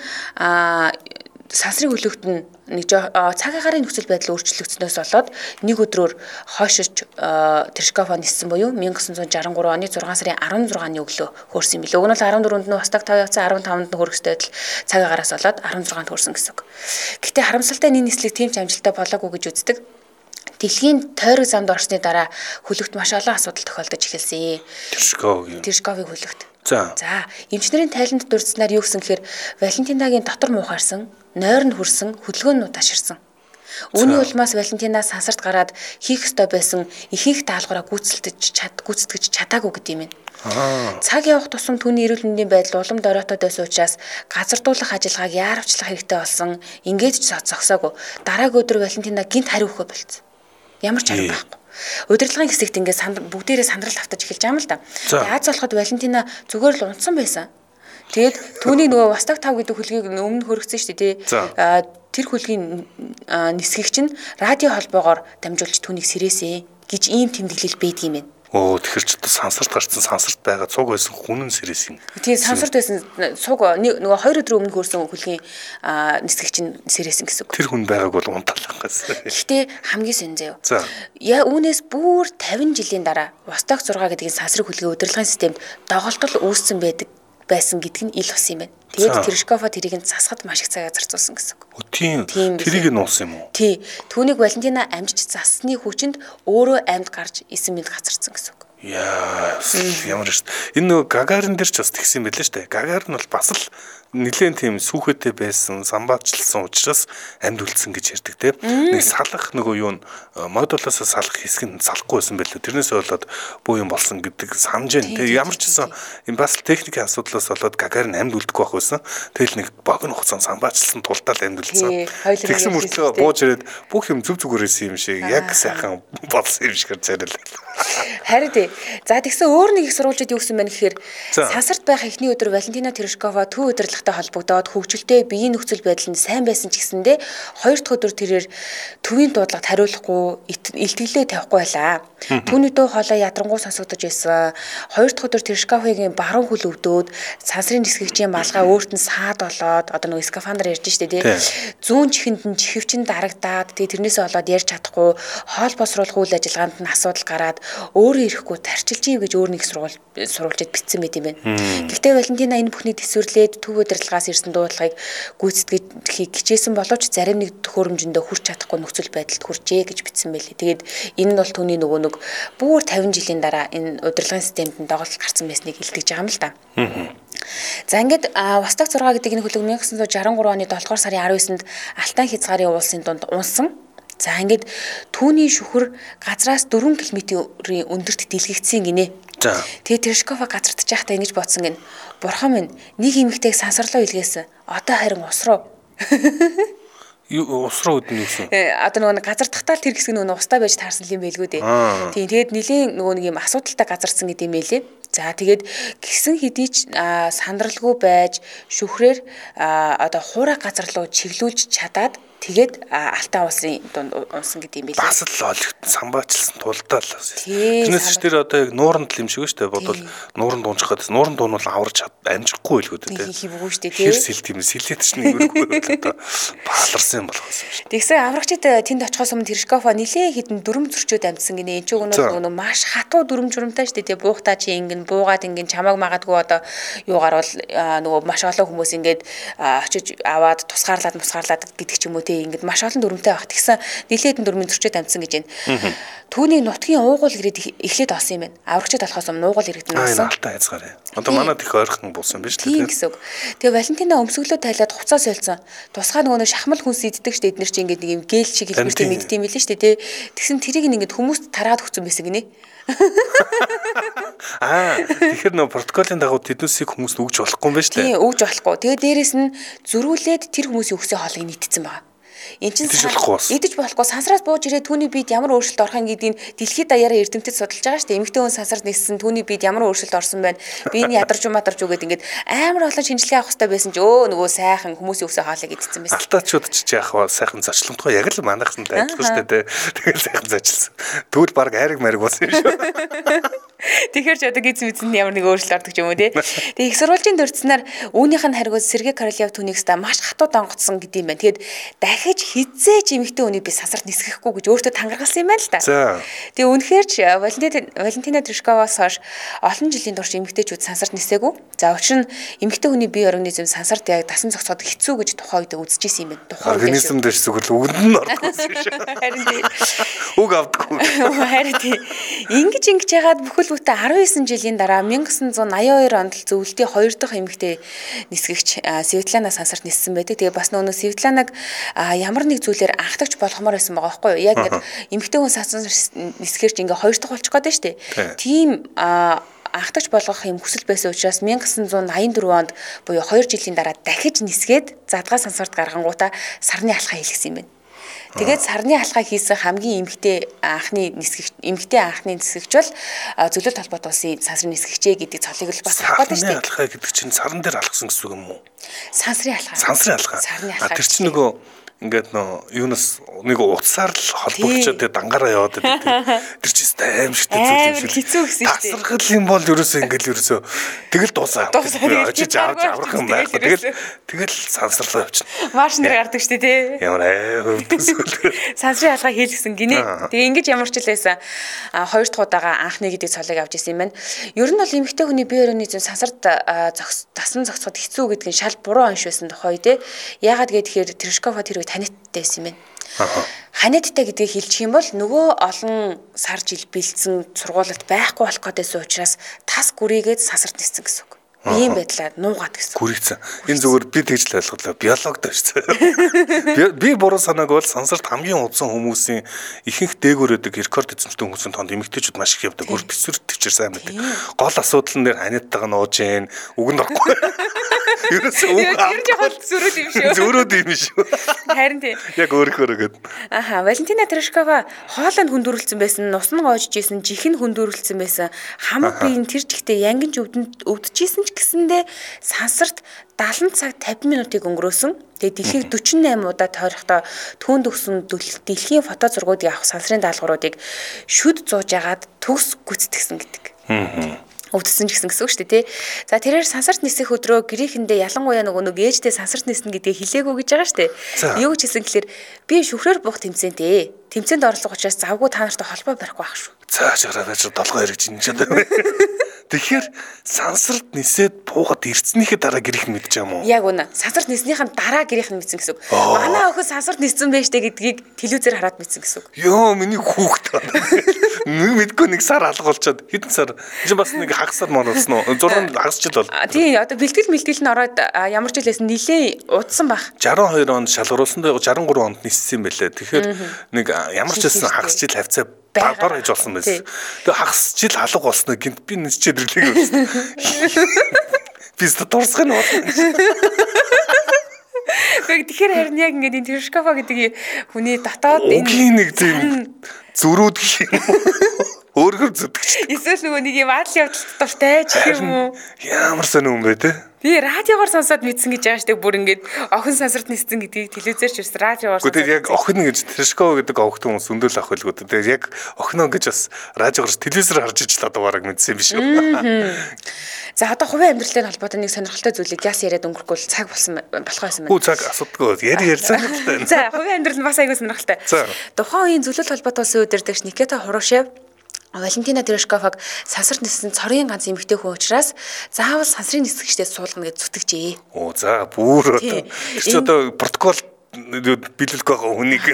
сансрын хөлөгт нь нэг цаг агаарын нөхцөл байдал өөрчлөгдснөөс болоод нэг өдрөөр хойшиж Тершкова ниссэн буюу 천구 шestuk оны зургаан сарын арван зургааны өглөө хөрсөн юм билээ. Уг нь бол арван дөрөвөнд нь Восток тав явцсан, арван таванд нь хөрөх ёстой байдал цаг агаараас болоод арван зургаанд хөрсөн гэсэн үг. Гэтэ харамсалтай энэ нислэг тийм ч амжилттай болоогүй гэж үздэг. Дэлхийн тойрог замд орсны дараа хөлөгт маш олон асуудал тохиолдож эхэлсэн.
Тершковын
Тершковын хөлөгт.
За.
За, эмчнэрийн тайланд дурдсанаар юу гэсэн гэхээр Валентинагийн дотор муухаарсан, нойр нь хүрсэн, хөдөлгөөнүүд таширсан. Үүний улмаас Валентина сансарт гараад хийх ёстой байсан ихэнх даалгавраа гүйцэлдэж чад гүйцэтгэж чадаагүй гэдэг юм. Цаг явах тусам түүний эрүүл мэндийн байдал улам дороотод байсан учраас газардуулах ажиллагааг яарвчлах хэрэгтэй болсон. Ингээд ч зогсоогүй. Дараагийн өдөр Валентина гинт хариу өгөх болцсон. Ямар ч арга байхгүй. Удирдлагын хэсэгт ингээд бүгдээрээ сандрал автаж эхэлж байгаа юм л да. Тэгээд аз болоход Валентина зүгээр л унтсан байсан. Тэгээд түүний нөгөө Восток тав гэдэг хөлгийг өмнө хөргөцсөн шүү дээ тий. Тэр хөлгийн нисгэгч нь радио холбоогоор дамжуулж түүнийг сэрээсэ гэж ийм тэмдэглэл байдаг юм байна.
Оо тэгэхэр ч сансарт гарсан сансарт байгаа цуг байсан хүнэн сэрээсийн.
Тийм сансарт байсан цуг нөгөө хоёр өдрийн өмнө хөрсөн хөлгийн нисгэгч нь сэрээсэн гэсэн үг.
Тэр хүн байгааг бол унтаалах гэсэн.
Гэхдээ хамгийн сонь заяа.
За.
Яа үүнээс бүр тавин жилийн дараа Восток зураг гэдэг сансрын хөлгийн удирдлагын системд доголдол үүссэн байдаг байсан гэдг нь ил бас юм байна. Тэгээд Терeshkova тэрийг нь засахад маш их цагаа зарцуулсан гэсэн үг.
Тийм. Тэрийг нь уусан юм уу?
Тий. Түүнийг Валентина амжиж засны хүчинд өөрөө амьд гарч эсэм мэд гацарсан гэсэн үг.
Яа, ямар ч энэ нөгөө Гагарин дээр ч бас тэгсэн юм байлээ шүү дээ. Гагарин бол бас л нэлээд тийм сүхэтэй байсан, самбаатчилсан учраас амьд үлдсэн гэж ярьдаг те. Нэг салах нөгөө юу н модулоос салах хэсэг нь салахгүй байсан байлээ. Тэрнээс болоод буу юм болсон гэдэг санаж байна. Тэгээ ямар ч гэсэн энэ бас техникийн асуудлаас болоод Гагарин амьд үлдэхгүй байх байсан. Тэгэл нэг богино хугацаанд самбаатчилсан тултаа л амьд үлдсэн. Тэгсэн мөртлөө бууж ирээд бүх юм зүг зүгээрээс юм шиг яг сайхан болсон юм шиг зэрэл.
Харин тий. За тэгсэн өөр нэг их сурвалжууд юу гэсэн бэ гэхээр сансарт байх эхний өдөр Валентина Терeshkova төв удирдлагатай холбогдоод хөгжилтэй биеийн нөхцөл байдал нь сайн байсан ч гэсэндээ хоёр дахь өдөр тэрээр төвийн дуудлагад хариулахгүй илтгэлээ тавихгүй байлаа. Түүний дуу хоолой ядрангуй сонсогдож байсан. Хоёр дахь өдөр Tereshkova-гийн баруун хөл өвдөөд сансрын нисгэгчийн малгай өөрт нь саад болоод одоо нөгөө скафандр ярьж штэ тий. Зүүн чихэнд нь чихвчин дарагдаад тий тэрнээсээ болоод ярьж чадахгүй хоол босруулах үйл ажиллагаанд нь асуудал гараад өөрөө ирэхгүй тарчилж юм гэж өөр нэг сурвал сурвалжид битсэн байт юм байна. Гэхдээ Валентина энэ бүхний төсвөрлээд төв удирдлагаас ирсэн дуудлагыг гүйцэтгэхийг хичээсэн боловч зарим нэг төхөөрөмжөндөө хүрч чадахгүй нөхцөл байдалд хүрчээ гэж битсэн байлээ. Тэгээд энэ нь бол түүний нөгөө нэг бүр тавин жилийн дараа энэ удирдлагын системд нь доголдол гарсан байсныг илтгэж байгаа юм л да. За ингээд Восток зураг гэдэг энэ хөлөг 천саннуу шестьдесят три оны долдугаар сарын араван есэнд Алтай хязгаарын уулсын дунд унсан. За ингээд түүний шүхэр газраас дөрвөн километрийн өндөрт дэлгэгдсэн гинэ.
За.
Тэгээ Tereshkova газардж байхдаа ингэж бодсон гин. Бурхан минь нэг эмэгтэйг сансарлуу илгээсэн. Одоо харин ус руу.
Юу ус руу үднэ гэсэн.
Э одоо нөгөө газардахтаа л тэр хэсэг нөгөө устаа байж таарсан юм байлгүй дээ. Тийм тэгээд нилийн нөгөө нэг юм асуудалтай газарсан гэдэг юм байлээ. За тэгээд гисэн хэдий ч сандралгүй байж шүхрээр одоо хуурай газар руу чиглүүлж чадаад тэгээд Алтай улсын дунд унсан гэдэг юм билээ.
Бас л олигт самбаачилсан тулдаа л. Тэрнээс ч тэр одоо яг нууранд л юм шиг шүү дээ. Бодвол нууранд унчих гэдэг. Нууранд дуун бол аварч амжихгүй байлгүй дээ.
Хивгүй шүү дээ.
Тэр сэлт юм сэлээд ч нэггүй одоо бааларсан юм болох юм шүү.
Тэгсэн аврагчид тэнд очихоос өмнө Tereshkova нилээ хідэн дүрм зөрчөөд амьдсан гинэ. Энд ч нөгөө маш хатуу дүрм журамтай шүү дээ. Буухтаа чи ингэн буугаад ингэн чамааг магадгүй одоо юугаар бол нөгөө маш олон хүмүүс ингээд очиж аваад тусгаарлаад мусгаарлаад гэдэг ч юм уу те ингээд маш олон дүрмтэй байх. Тэгсэн нилээдэн дүрмийн зөрчөөд амьдсан гэж байна. Түүний нутгийн уугуул ирээд эхлээд олсон юм байна. Аврагчид болохоос өмнө уугуул ирээд
олсон. Алтай хайцгаарай. Одоо манад их ойрхон болсон биз дээ.
Тийм гэсэн үг. Тэгээ Валентина өмсгөлөө тайлаад хуцаа солилцсон. Тусгай нөгөө шахмал хүнс иддэг штэ эднэр чи ингээд нэг юм гээл шиг хэлбэртэй мэддэм билээ штэ тий. Тэгсэн тэрийг ингээд хүмүүст тараад өгсөн байсан гинэ.
Аа тэгэхээр нөө протоколын дагуу тэднүүсийг хүмүүст өгж болохгүй юм байна шүү дээ.
Тийм өгж болохгүй. Тэгээ дээрэс нь зөрүүлээд тэр хүмүүсийн өгсөн хоолыг нийтцсэн байгаа. Энд чинь идэж болохгүй сансраас бууж ирээд түүний биед ямар өөрчлөлт орох гэдгийг дэлхийд даяараа эрдэмтэд судалж байгаа шүү дээ. Эмэгтэй хүн сансарт ниссэн түүний биед ямар өөрчлөлт орсон байна. Биений ядарч мадарч үгээд ингээд амар олон шинжилгээ авах хэрэгтэй байсан ч өө нөгөө сайхан хүмүүсийн өгсөн хоолыг идсэн байсан.
Алтаачууд ч яах вэ? Сайхан зочломтгой яг л манайхсантай адилхан шүү дээ. Тэгэл сайхан зочлсон. Тэгвэл баг хайраг мариг болсон юм шүү.
Тэгэхээр ч одоо гизм эзэнд ямар нэг өөрчлөлт ордог юм уу те. Тэгээ их сурвалжийн дурдсанаар үүнийх нь харгуул Сергей Королёв түүнийг ста маш хатуу донгоцсон гэдэг юм байна. Тэгээд дахиж хизээч эмэгтэй хүнийг би сансарт нисгэхгүй гэж өөртөө тангаргалсан юм байна л да.
За.
Тэгээ үнэхээр ч Валентина Терeshkovаас хойш олон жилийн турш эмэгтэйчүүд сансарт нисээгүй. За учир нь эмэгтэй хүний бие организм сансарт яг дасан зогсоод хэцүү гэж тухайн үед үзчихсэн юм байна. Тухайн
организм дээр зүгэл үгэнд нь ордгосон юм шиг.
Харин тийм.
Үг авдаггүй.
Харин тийм. Ингиж ингэж ягаад бүхэл бүтэн арван есөн жилийн дараа 천구 сая наяа хоёр онд зөвлөлтийн хоёр дахь эмэгтэй нисгэгч Светлана сансарт ниссэн байдаг. Тэгээ бас нөгөө Светланаг ямар нэг зүйлээр анхдагч болгомоор байсан байгаа байхгүй юу? Яг ингээд эмэгтэй хүн сансарт нисгэрч ингээ хоёр дахь болчих гээд байна шүү дээ. Тийм анхдагч болгох юм хүсэл байсан учраас 천구 сая наян дөрвөн онд буюу хоёр жилийн дараа дахиж нисгээд задгаа сансарт гаргангуудаа сарны алхаа хийлгэсэн юм байна. Тэгээд сарны алхаа хийсэн хамгийн эмэгтэй анхны нисгэгч эмэгтэй анхны нисгэгч бол зөвлөлт холбоот улсын сансрын нисгэгчээ гэдэг цолыг л бас авах гэдэг чинь.
Сарны алхаа гэдэг чинь сарн дээр алхсан гэсэн үг юм уу?
Сансрын алхаа.
Сансрын алхаа.
Сарны алхаа.
Тэр чинь нөгөө ингээд нөө юунаас нэг утсаар л холбогдчиход тэгээ дангаараа яваад байдаг. Тэр чинь аимшигтэй зүйл
юм шиг. Хэцүү гэсэн чинь.
Тасархал юм бол ерөөсөө ингээд ерөөсөө тэгэл дуусаа. Очиж авч аврах юм байх. Тэгэл тэгэл сансарлаа явчихна.
Марш нэр гардаг шүү дээ тий.
Ямар аим.
Сансрын алгаа хийлгсэн гинэ. Тэгээ ингэж ямар ч л байсан хоёр дахь удаага анхны гэдэг цолыг авч ирсэн юм байна. Ер нь бол эмэгтэй хүний бие орны зүйн сансарт тасран зогсоход хэцүү гэдэг нь шал буруу онш байсан тухай тий. Яагаад гэхээр Терeshkova тэр үед ханиадтай байсан юм байна. Ханиадтай гэдгийг хэлчих юм бол нөгөө олон сар жил бэлдсэн сургуульд байхгүй болох гэдсэн учраас тас гүрийгээд сансарт ниссэн гэсэн үг. Ийм байдлаар нуугаад гэсэн.
Гүрийгцэн. Энэ зүгээр би тэгж л ойлголоо. Биологд шүү. Би буруу санааг бол сансарт хамгийн удсан хүмүүсийн ихэнх дээгүүр өдөг рекорд эзэмшдэг хүмүүсийн тоонд эмэгтэйчүүд маш их явдаг. Гүр төсвөр төвчээр сайн байдаг. Гол асуудал нь нэр ханиадтайгаа нууж гин үгэнд орохгүй. Ерөөсөө үг
авах зөрөөд юм шүү.
Зөрөөд юм шүү.
Харин тий.
Яг өөрөөр гээд.
Аха, Валентина Терeshkova хоолойнд хүндүрлсэн байсан, нус нь гоожж исэн, чихэн хүндүрлсэн байсан. Хамаг биеийн тэр чигтээ янгинж өвдөнд өвдөжсэн ч гэсэндээ сансарт даалан цаг тавин минутыг өнгөрөөсөн. Тэгээ дэлхийг дөрвөн осем удаа тойрохдоо түүнд өгсөн дэлхийн фото зургуудыг авах сансрын даалгавруудыг шүд зууж агаад төгс гүцэтгсэн гэдэг. Аа. Өвдсөн ч гэсэн гэсэн үг шүү дээ тий. За тэрээр сансарт нисэх өдрөө грекэндээ ялангуяа нөгөө нэг ээжтэй сансарт ниснэ гэдгийг хэлээгүй гэж байгаа шүү дээ. Юу гэж хэлсэн гэхээр би шүхрээр буух тэмцээнтэй. Тэмцээнд орлох учраас завгүй та нартай холбоо барихгүй байх шүү.
Цаашаараа байж долгоо эргэж ин чадаа. Тэгэхээр сансарт нисээд буугаад ирцнийхээ дараа гэрийнх нь мэдчих юм уу?
Яг үнэ. Сансарт ниснийхэн дараа гэрийнх нь мэдсэн гэсэн үг. Манай охин сансарт ниссэн байж тээ гэдгийг телевизээр хараад мэдсэн гэсэн үг.
Йоо, миний хүүхэд. Нэг мэдгүй нэг сар алга болчиход хэдэн сар. Чи бас нэг хагасаар моноцсон уу? зурган хагас жил бол.
Тий, одоо бэлтгэл мэлтгэл нь ороод ямар ч хэлсэн нилээ удсан баг.
шестдесет хоёр онд шалгаруулсан дээр шестдесет три онд ниссэн байлээ. Тэгэхээр нэг ямар ч хэлсэн хагас жил хавцаа дор хийж болсон байсан. Тэгээ хагас жил алга болсноо гинт би нисчээд ирлээ гэсэн. Би ч дурсах нь болно.
Тэгэхээр харин яг ингээд энэ Tereshkova гэдэг хүний дотоод
энэ нэг тийм зөрүүд гэх юм уу? Өөрөөр зүтгэж.
Эсвэл нөгөө нэг юм адал явдалт дуртай ч юм уу?
Ямар сонир юм бэ те?
Би радиогоор сонсоод мэдсэн гэж байгаа штеп бүр ингээд охин сансарт ниссэн гэдгийг телевизээр ч ирсэн радиогоор сонсоод.
Тэгээд яг охин гэж Tereshkova гэдэг огт хүмүүс өндөөл авах байлгүй. Тэгээд яг охиноо гэж бас радиогоор телевизээр харж ижил одоо бараг мэдсэн юм биш үү?
За одоо хувийн амьдралын холбоотой нэг сонирхолтой зүйлийг яс яриад өнгөрөхгүй л цаг болсон болох байсан байна.
Хүү цаг асуудгүй. Яри яри сонирхолтой.
За хувийн амьдрал нь бас аягүй сонирхолтой. Тухайн үеийн зөвлөлт холбоот улсын удирдагч Никита Хрушев Валентина Терeshkovаг сансарт ниссэн цорын ганц эмэгтэй хүн учраас заавал сансрын нисгэгчдээ суулгана гэж зүтгэжээ.
Оо за бүр одоо чи одоо протокол биелүүлэх байгаа хүнийг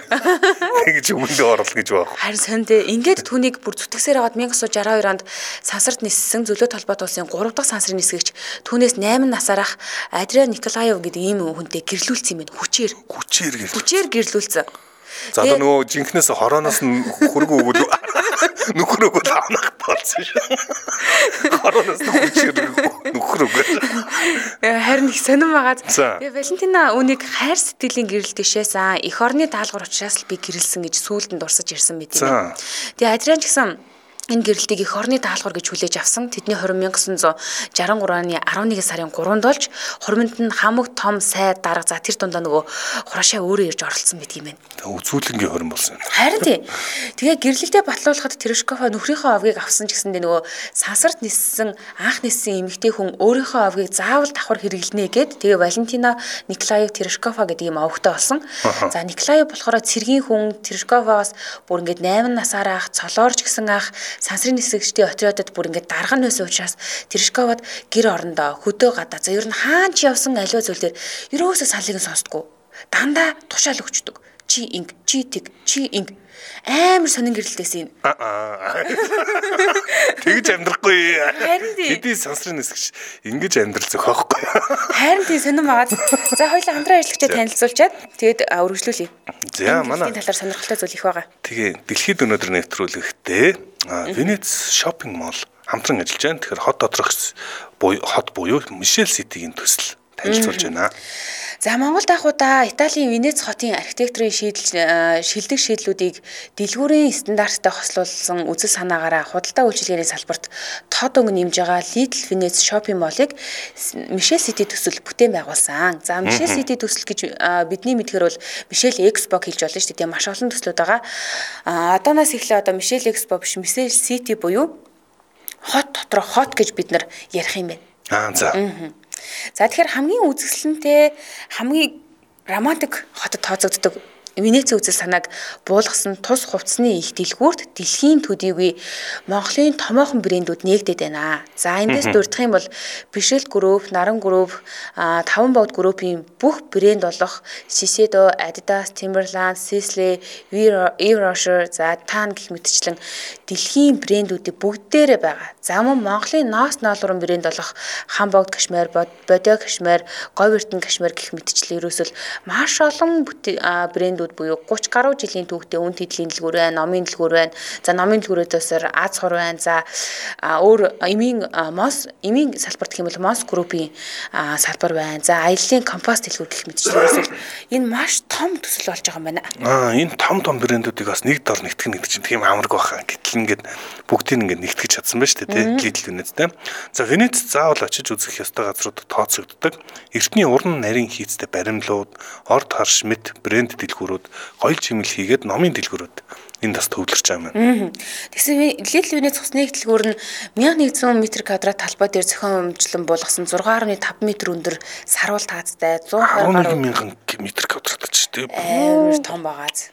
тэгж өмнөд оруулах гэж байна.
Харин сонтэй ингээд түүнийг бүр зүтгэсээр аваад 천구 шестьдесят хоёр онд сансарт ниссэн зөвлөлт холбоот улсын гурав дахь сансрын нисгэгч түүнээс восемь насаарах Адриан Николаев гэдэг ийм хүнтэй гэрлүүлсэн юм байна. Хүчээр
хүчээр гэрлүүлсэн.
Хүчээр гэрлүүлсэн.
За одоо нөгөө жинхнээс хорооноос нь хөргөө өгвөл нөхөр өгвөл авнах болсон шүү. Хорооноос нь хүчээр нөхөр өгвөл.
Харин их сонирн байгаад. Тэгээ Валентина үнийг хайр сэтгэлийн гэрэл тишээсэн эх орны даалгавар учраас л би гэрэлсэн гэж сүүлд нь дурсаж ирсэн мэт юм. Тэгээ Адриан ч гэсэн энэ гэрэлтийг эх орны даалгавар гэж хүлээж авсан. Тэдний хорин 천구 шестьдесят три оны eleven сарын third болж хуримд нь хамаг том сай дарга за тэр дундаа нөгөө хурашаа өөрөө ирж оролцсон байдаг юм байна.
Үзүүлэнгийн хорин болсон.
Харин тий. Тэгээ гэрлэлтэд батлуулахад Tereshkova нөхрийнхөө овгийг авсан ч гэсэндээ нөгөө сансарт ниссэн анх ниссэн эмэгтэй хүн өөрийнхөө овгийг заавал давхар хэрэглэнэ гэд тэгээ Валентина Николаев Tereshkova гэдэг юм овогтой болсон. За Николаев болохоор цэргийн хүн Tereshkovаас бүр ингээд eight насаар ах цолоорч гэсэн ах сансрын нисгэгчдийн отрядад бүр ингээд дарга нь байсан учраас Tereshkovад гэр орондоо хөдөө гадаа за ер нь хаан ч явсан аливаа зүйл дээр ерөөсөө салыг нь сонсдгоо. Дандаа тушаал өгчдөг. Чи инг, чи тэг, чи инг. Амар сонин гэрэлтээс юм.
Тэгж амьдрахгүй. Хэдий сансрын нисгэгч ингэж амьдрал зөхөхгүй.
Харин тийм сонин байгаад. За хоёулаа хамтран ажиллагчаа танилцуулчаад тэгээд өргөжлүүлье.
За манай
талаар сонирхолтой зүйл их байгаа.
Тэгээ дэлхийд өнөөдөр нэвтрүүлэхдээ Венец шопинг молл хамтран ажиллаж байна. Тэгэхээр хот доторх буюу хот буюу Мишель Ситигийн төсөл танилцуулж байна.
За Монголд анхудаа Италийн Венец хотын архитектурын шийдэл шилдэг шийдлүүдийг дэлгүүрийн стандарттай хослуулсан үзэл санаагаараа худалдаа үйлчилгээний салбарт тод өнгө нэмж байгаа Little Venice Shopping Mall-ыг Michel City төсөл бүтээн байгуулсан. За Michel City төсөл гэж бидний мэдгээр бол Michel Expo хэлж болно шүү дээ. Маш олон төслүүд байгаа. А одооноос эхлээ одоо Michel Expo биш Michel City буюу хот дотор хот гэж бид нар ярих юм байна.
Аа за.
За тэгэхээр хамгийн үзэсгэлэнтэй хамгийн романтик хотод тооцогддог Венецийн үзэл санааг буулгасан тус хувцсны их дэлгүүрт дэлхийн төдийгүй Монголын томоохон брэндүүд нэгдээд байна. За эндээс дурдах юм бол Michel Group, Наран Group, таван богд группийн бүх брэнд болох Shiseido, Adidas, Timberland, Sisley, Yves за Tan гэх мэтчлэн дэлхийн брэндүүдийн бүгдээрээ байгаа. За мөн Монголын ноос ноолрон брэнд болох Хамбогд Кашмир, Бодо Кашмир, Говертон Кашмир гэх мэтчлэн ерөөсөл маш олон брэнд буюу гуч гаруй жилийн түүхтэй үн тэдлийн дэлгүүр байна, номын дэлгүүр байна. За номын дэлгүүрээс Аз хор байна. За өөр эмийн Мос эмийн салбар гэх юм бол Мос группийн салбар байна. За аяллаа компас дэлгүүр гэх мэтчлэн энэ маш том төсөл болж байгаа юм байна.
Аа энэ том том брэндүүдийг бас нэг дор нэгтгэх нэг чинь тийм амарг баха. Гэтэл ингээд бүгдийг ингээд нэгтгэж чадсан байна шүү дээ, тий. Little Venice-тэй. За Венец заавал очиж үзэх ёстой газрууд тооцогддог. Эртний уран нарийн хийцтэй баримлууд, орд харш мэт брэнд дэлгүүрүүд, гоёл чимэл хийгээд номын дэлгүүрүүд энэ бас төвлөрч байгаа юм.
Тэгсэн Little Venice цусны дэлгүүр нь мянга нэгдсэн метр квадрат талбай дээр зохион өмчлөн болгосон зураг гаруй таван метр өндөр саруул таацтай зуун хорвоо
арван мянган метр квадрат ч тийм
амар том байгааз.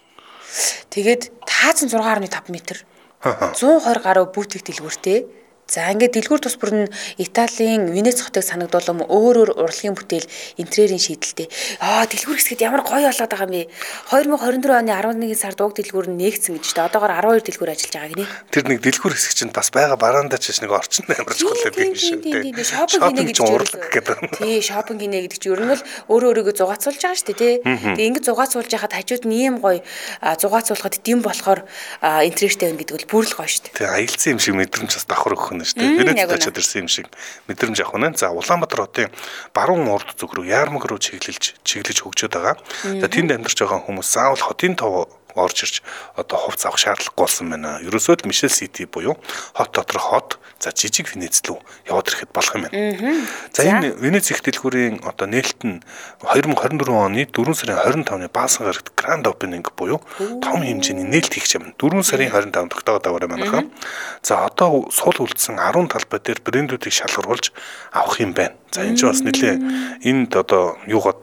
Тэгээд таацсан зураг гаруй таван метр зуун хорвоо гаруй бүүтгэх дэлгүүртэй. За ингээд дэлгүүр тус бүр нь Италийн Венец хотыг санагдуулам өөр өөр урлагийн бүтээл интерьерийн шийдэлтэй. Аа дэлгүүр хэсгэд ямар гоё болоод байгаа юм бэ? две тысячи двадцать оны арван нэгэн сард уг дэлгүүр нь нээгдсэн гэж дээ. Одоогоор арван хоёр дэлгүүр ажиллаж байгаа гинэ.
Тэр нэг дэлгүүр хэсэг чинь бас байгаа бараандаа ч нэг орчин амарч хүлээд байгаа юм шиг
тийм. Шопинг хийнэ гэж
урлаг гэдэг.
Тий, шопинг хийнэ гэдэг чинь ер нь л өөрөө өөрийгөө зугаацуулж байгаа шүү дээ, тий. Тэгээ ингэж зугаацуулж яхад хажууд нь ийм гоё зугаацуулахад дэм болохоор интерьертэй байна гэдэг бол бүр л гоё шүү дээ.
Тий, аялцсан юм шиг мэдрэмж бас давхар өгөх нь шүү дээ. Венецд очиж ирсэн юм шиг мэдрэмж авах нь. За Улаанбаатар хотын баруун урд зүг рүү Яармаг руу чиглэлж чиглэж хөгжөөд байгаа. За тэнд амьдарч байгаа хүмүүс заавал хотын тов орж ирж одоо хувц авах шаардлагагүй болсон байна. Ерөөсөө л Michel City буюу хот дотор хот за жижиг Венец рүү яваад ирэхэд болох юм байна. За энэ Венец их дэлгүүрийн одоо нээлт нь две тысячи двадцать четыре оны дөрвөн сарын двадцать тавны баасан гарагт Grand Opening буюу том хэмжээний нээлт хийх юм. дөрвөн сарын двадцать тавнд тогтоогод байгаа юм байна. За одоо сул үлдсэн арван талбай дээр брэндүүдийг шалгаруулж авах юм байна. За энэ ч бас нэлээ энд одоо юугаад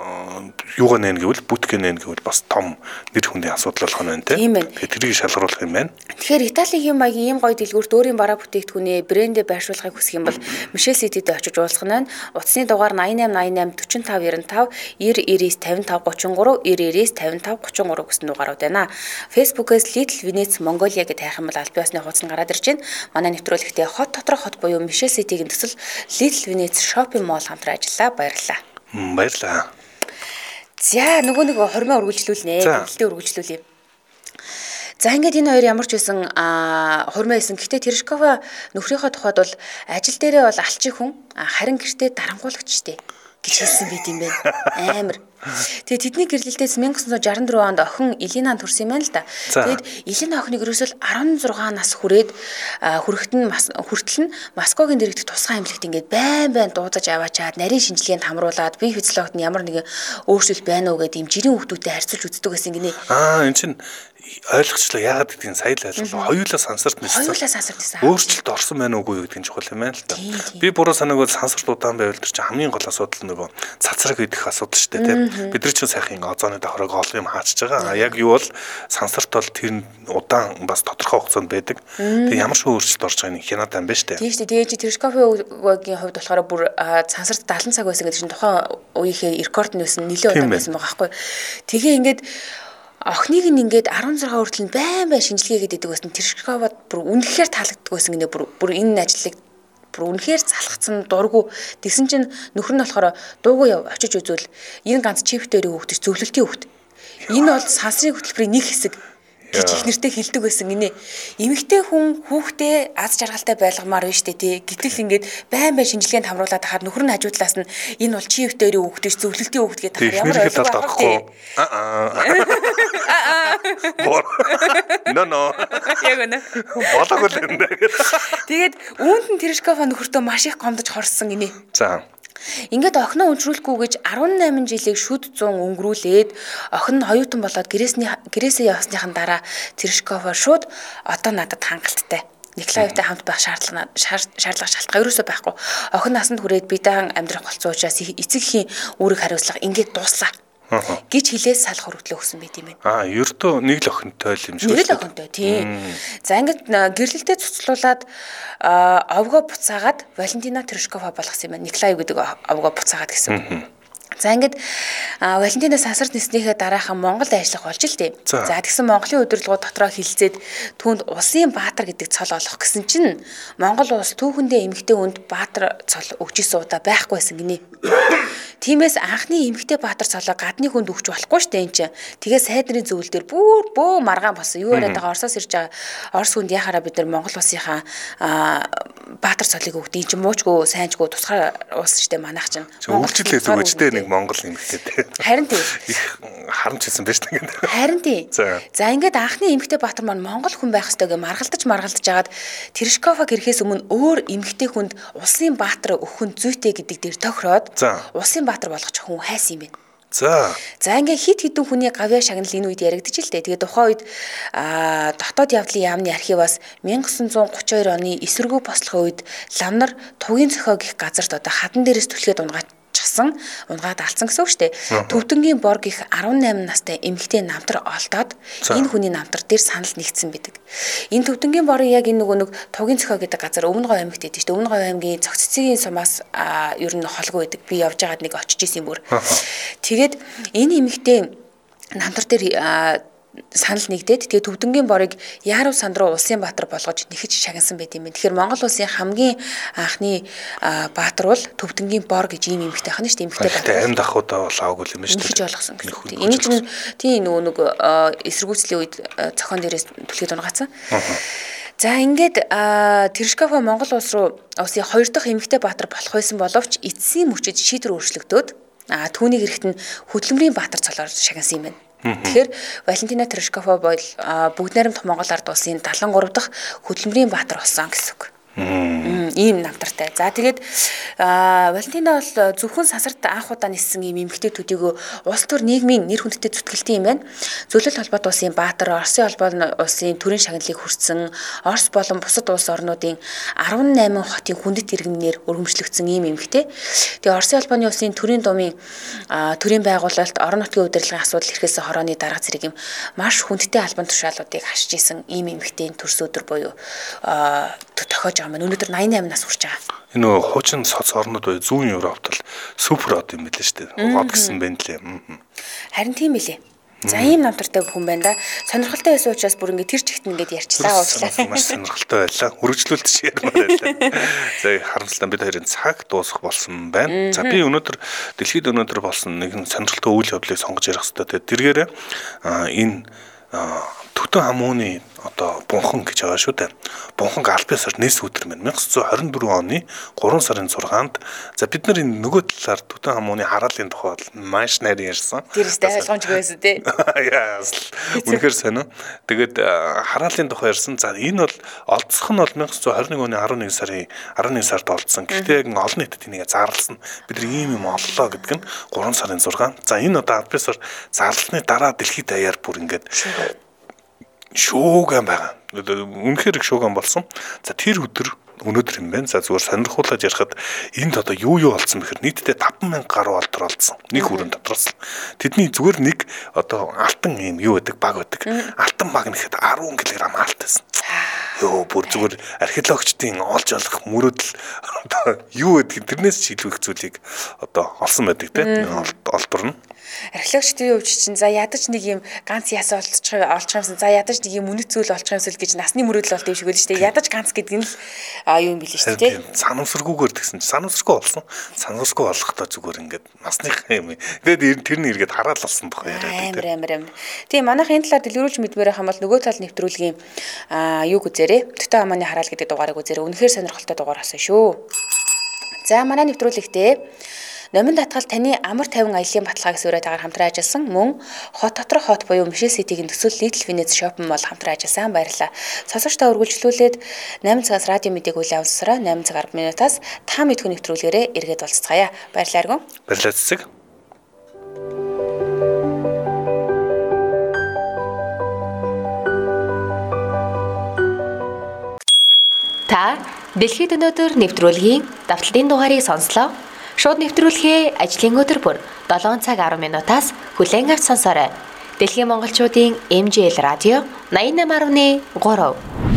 юугаа нэн гэвэл бүтгэн нэн гэвэл бас том нэр хүндийн асуудал болох нь тийм. Тэгэхээр тэрийг шалгаруулах юм байна.
Тэгэхээр Италийн хэм маягийн ийм гоё дэлгүүрт өөрийн бараа бүтээгдэхүүнээ брэндээ байршуулахыг хүсэх юм бол Michel City-д очиж уулзах нь байна. Утасны дугаар найман найман найман forty-five ninety-five ninety-nine fifty-five thirty-three ninety-nine fifty-five thirty-three гэсэн дугаарууд байна. Facebook-ээс Little Venice Mongolia гэж хайх юм бол аль биесны хуудас нь гараад ирж байна. Манай нэвтрүүлэгтээ хот доторх хот буюу Michel City-гийн төсөл Little Venice Shopping Mall хамтран ажиллаа. Баярлалаа.
Баярлалаа.
За нөгөө нэг хормоо үргэлжлүүлнэ. Хэлтэй үргэлжлүүлье. За ингээд энэ хоёр ямар ч байсан хормоо байсан. Гэхдээ Тершкова нөхрийнхөө тухайд бол ажил дээрээ бол алчиг хүн харин гэртээ дарангуулагч штэ гэж хэлсэн байт юм байна. Амар. Тэгээ тэдний гэрлэлтээс nineteen sixty-four онд охин Илина төрсөн юм байна л да. Тэгээд Илина охиныг ерөөсөл sixteen нас хүрээд хүрэхтэн хүртэл нь Москвагийн дэрэгдэх тусгай эмнэлэгт ингээд байн байн дуудаж аваачаад нарийн шинжилгээнд хамруулад бие физиологид нь ямар нэгэн өөрчлөлт байна уу гэдэг юм жирийн хүүхдүүдтэй харьцуулж үздэг гэсэн гинэ.
Аа эн чинь ойлгочлоо яагаад гэдгийг сайн л ойлголоо. Хоёулаа сансарт ниссэн.
Хоёулаа сансарт ниссэн.
Өөрчлөлт орсон байна уугүй гэдэг нь чухал юм байна л да. Би буруу санаагүй сансарт удаан байвал тэр чинь хамгийн гол асуудал нөгөө цацраг идэх асуудал шүү дээ тийм. Бид нар ч сайхан озоны давхраг олон юм хаачж байгаа. А яг юу бол сансарт бол тэр удаан бас тодорхой хугацаанд байдаг. Тэгээ ямар ч өөрчлөлт орж байгааг нь хянаад байна шүү дээ.
Тийм шүү дээ. Тэгээ Тершковын хувьд болохоор бүр сансарт seventy цаг байсан гэдэг чинь тухайн үеийнхээ рекорд нь байсан нэлээд удаан байсан байгаа байхгүй. Тэгээ ингээд охиныг нь ингээд sixteen хүртэл нь байн байн шинжилгээ гэдэг байсан. Тершковод бүр үнэхээр таалагддаг байсан гинэ бүр бүр энэ ажлыг бүр үнэхээр залхацсан дургу. Тэгсэн чинь нөхөр нь болохоор дуугүй яв очиж үзвэл энэ ганц чип дээрээ хөөгдөж зөвлөлтийн хөвгт. Энэ бол сансрын хөтөлбөрийн нэг хэсэг. гэж их нэртэй хэлдэг байсан гинэ. Эмэгтэй хүн хүүхдээ аз жаргалтай байлгамаар байна штэ тий. Гэтэл ингээд байн байн шинжилгээнд хамруулаад тахаар нөхөр нь хажуудлаас нь энэ бол чи өвтөөрийн хүүхдээ зөвлөлтийн хүүхд гэдэг тахаар ямар ойлгох вэ? Аа.
Но но.
Яг үнэ.
Болоогүй л юм даа.
Тэгээд үүнд нь Терeshkova нөхөртөө маш их гомдож хорсон гинэ.
За.
Ингээд охиноо өнчрүүлэхгүй гэж арван найман жилийг шүд зун өнгөрүүлээд охин нь оюутан болоод гэрээсний гэрээсээ явсныхан дараа Терeshkova шууд одоо надад хангалттай. Николаевтай хамт байх шаардлага шаардлага шалтгаан ерөөсөө байхгүй. Охин насанд хүрээд бидэхан амьдрах болсон учраас эцэг эхийн үүрэг хариуцлага ингээд дууслаа гэж хэлээс салах хүртэл өгсөн байт юм байна.
Аа, ердөө нэг л охинтой л юм шүү.
Нэг л охинтой тийм. За ингээд гэрлэлтэд цуцлуулаад овгоо буцаагаад Валентина Терeshkova болгосон юм байна. Николаев гэдэг овгоо буцаагаад гэсэн. За ингээд Валентина сансарт ниснийхээ дараахан Монголд ажиллах болж л дээ. За тэгсэн Монголын удирдлагууд дотроо хилцээд түүнд Улсын Баатар гэдэг цол олох гэсэн чинь Монгол улс түүхэндээ эмэгтэй хүнд Баатар цол өгч исэн удаа байхгүй байсан гинэ. Тиймээс анхны эмэгтэй Баатар цолоо гадны хүнд өгч болохгүй штэ энэ чинь. Тэгээ сайд нарын зөвлөл дээр бүр бөө маргаан болсон. Юу яриад байгаа Оросоос ирж байгаа Орос хүнд яхаараа бид нар Монгол улсынхаа Баатар цолыг өгд. Энэ чинь муучгүй сайнчгүй тусгай улс штэ манайх чинь.
Монголчлээ зүгэж дээ нэг Монгол эмэгтэй.
Харин тийм.
Их харамч хэлсэн байж таа гэдэг.
Харин тийм. За ингээд анхны эмэгтэй Баатар маань Монгол хүн байх ёстой гэж маргалдаж маргалдаж агаад Терeshkova гэрэхээс өмнө өөр эмэгтэй хүнд Улсын Баатар өгөх нь зүйтэй гэдэг дээр тохироод Улсын Баатар болгоч хүн хайсан юм байна.
За.
За ингээ хит хитэн хүний гавьяа шагнал энэ үед яригдчих л дээ. Тэгээ тухайн үед аа дотоод явдлын яамны архиваас 천구 гурван хоёр оны эсэргүү бослохын үед Лавнар Тугийн цохио гэх газарт одоо хадан дээрээс түлхээд унгаад часан унгаад алдсан гэсэн үг шүү дээ. Төвдөнгийн бор гих арван найман настай эмэгтэй намтар олдоод энэ хүний намтар дээр санал нэгдсэн байдаг. Энэ Төвдөнгийн борын яг энэ нөгөө нэг Тугийн цохио гэдэг газар Өмнө Говь аймагт байдаг шүү дээ. Өмнө Говь аймгийн Цогц цэцгийн сумаас ер нь холгүй байдаг. Би явж байгаад нэг очиж исэн бүр. Тэгээд энэ эмэгтэй намтар дээр санал нэгдээд тэгээ Төвдөнгийн борыг Яарав санд руу Улсын Баатар болгож нэхэж шагнасан байт юм. Тэгэхээр Монгол улсын хамгийн анхны баатар бол Төвдөнгийн бор гэж ийм эмэгтэй хана шүү дээ. Эмэгтэй баатар.
Амьд ахуйдаа бол аагүй юм байна шүү дээ.
Нэхэж болгосон гэсэн. Энэ чинь тийм нөгөө нэг эсэргүүцлийн үед цохон дээрээс түлхээд унгацсан. За ингээд Терeshkova Монгол улс руу улсын хоёр дахь эмэгтэй баатар болох байсан боловч эцсийн мөчөд шийдвэр өөрчлөгдөөд түүнийг эрэхт нь хөдөлмөрийн баатар цолоор шагнасан юм байна. Тэгэхээр Валентина Терeshkova бол бүгд найрамдах Монгол ард улсын дагалан гурав дахь хөдөлмөрийн баатар болсон гэсэн үг. Ийм намтартай. За тэгээд Валентина бол зөвхөн сансарт анх удаа ниссэн ийм эмэгтэй төдийгөө улс төр нийгмийн нэр хүндтэй зүтгэлтэй юм байна. Зөвлөлт холбоот улсын баатар, Оросын холбоот улсын төрийн шагналыг хүртсэн, Орос болон бусад улс орнуудын арван найман хотын хүндэт иргэнээр өргөмжлөгдсөн ийм эмэгтэй. Тэгээд Оросын холбооны улсын төрийн думын төрийн байгуулалт, орон нутгийн удирдлагын асуудал эрхэлсэн хорооны дарга зэрэг юм маш хүндтэй албан тушаалуудыг хашиж исэн ийм эмэгтэй төрс өдөр буюу тохиож өнөөдөр найман восемь нас хүрч байгаа.
Энэ нөө хуучин соц орнууд бай зүүн Европт л супер од юм билээ шүү дээ. Од гэсэн байна лээ.
Харин тийм билээ. За ийм намтартай хүн байна да. Сонирхолтой байсан учраас бүр ингээд тэр чигт ингээд ярьчлаа уучлаа.
Маш сонирхолтой байлаа. Үргэлжлүүлэлт шиг ярмаар байлаа. За харамсалтай бид хоёрын цаг дуусах болсон байна. За би өнөөдөр дэлхийд өнөөдөр болсон нэгэн сонирхолтой үйл явдлыг сонгож ярих хэрэгтэй. Тэргээр энэ Төтөн хамууны одоо бунхан гэж байгаа шүү дээ. Бунханг албан ёсоор нээс өдөр мэн 천구 хорин дөрвөн оны гурван сарын зургаанд за бид нар энэ нөгөө талаар Төтөн хамууны хараалын тухай маш нарийн ярьсан.
Тэрстэй ойлгомжгүй байсан тий.
Яа, үнэхээр сонио. Тэгээд хараалын тухай ярьсан. За энэ бол олдсох нь бол 천구 хорин нэг оны арван нэг сарын арван нэг сард олдсон. Гэхдээ яг олон нийтэд энийг зарласан. Бид нар ийм юм оллоо гэдэг нь гурван сарын зургаан. За энэ одоо албан ёсоор зарласны дараа дэлхийд даяар бүр ингээд шууган байгаа. Үнэхээр их шууган болсон. За тэр өдөр өнөөдөр юм байна. За зүгээр сонирхуулаад ярихад энд одоо юу юу болсон бэхээр нийтдээ таван мянга гаруй олдор олдсон. Нэг хүрэн дотроос. Тэдний зүгээр нэг одоо алтан юм юу гэдэг баг байдаг. Алтан баг нэхэд арван килограмм алт байсан. Йоо бүр зүгээр археологчдын олж олох мөрөөдөл одоо юу гэдэг тэрнээс ч илүү их зүйлийг одоо олсон байдаг те олдор нь.
археологчдын хувьд чинь за ядаж нэг юм ганц яс олчих олчих юмсан. За ядаж нэг юм үнэт зүйл олчих юмсэл гэж насны мөрөөдөл болт юм шиг үлээ шүү дээ. Ядаж ганц гэдэг нь л юу юм бэлээ шүү дээ.
Санамсаргүйгээр тэгсэн чинь санамсаргүй болсон. Санамсаргүй болохдоо зүгээр ингээд насных юм. Тэгээд тэр нь эргээд хараал болсон тохоо яриад
байдаг. Амар амар. Тийм манайх энэ талаар дэлгэрүүлж мэдмээр байгаа бол нөгөө тал нэвтрүүлгийн аа юг үзээрэй. Төтөө амааны хараал гэдэг дугаарыг үзээрэй. Үнэхээр сонирхолтой дугаар асан шүү. За манай нэвтрүүлэгтээ Номин татгал таны амар тайван аяллийн баталгааг суурайтаагаар хамтран ажилласан мөн хот доторх хот буюу Мишель Ситигийн төсөл Little Venice Shopping Mall хамтран ажилласан баярлалаа. Сонсогчдоо үргэлжлүүлээд восемь цагаас радио мэдээг үйл явуулсараа восемь цаг арван минутаас та мэдхүн нэвтрүүлгээрээ эргээд уулзцгаая. Баярлалаа.
Баярлалаа цэцэг.
Та дэлхийд өнөөдөр нэвтрүүлгийн давталтын дугаарыг сонслоо. Шууд нэвтрүүлгээ ажлын өдөр бүр долоон цаг арван минутаас хүлээн авч сонсоорой. Дэлхийн монголчуудын эм жи эл радио ninety eight point three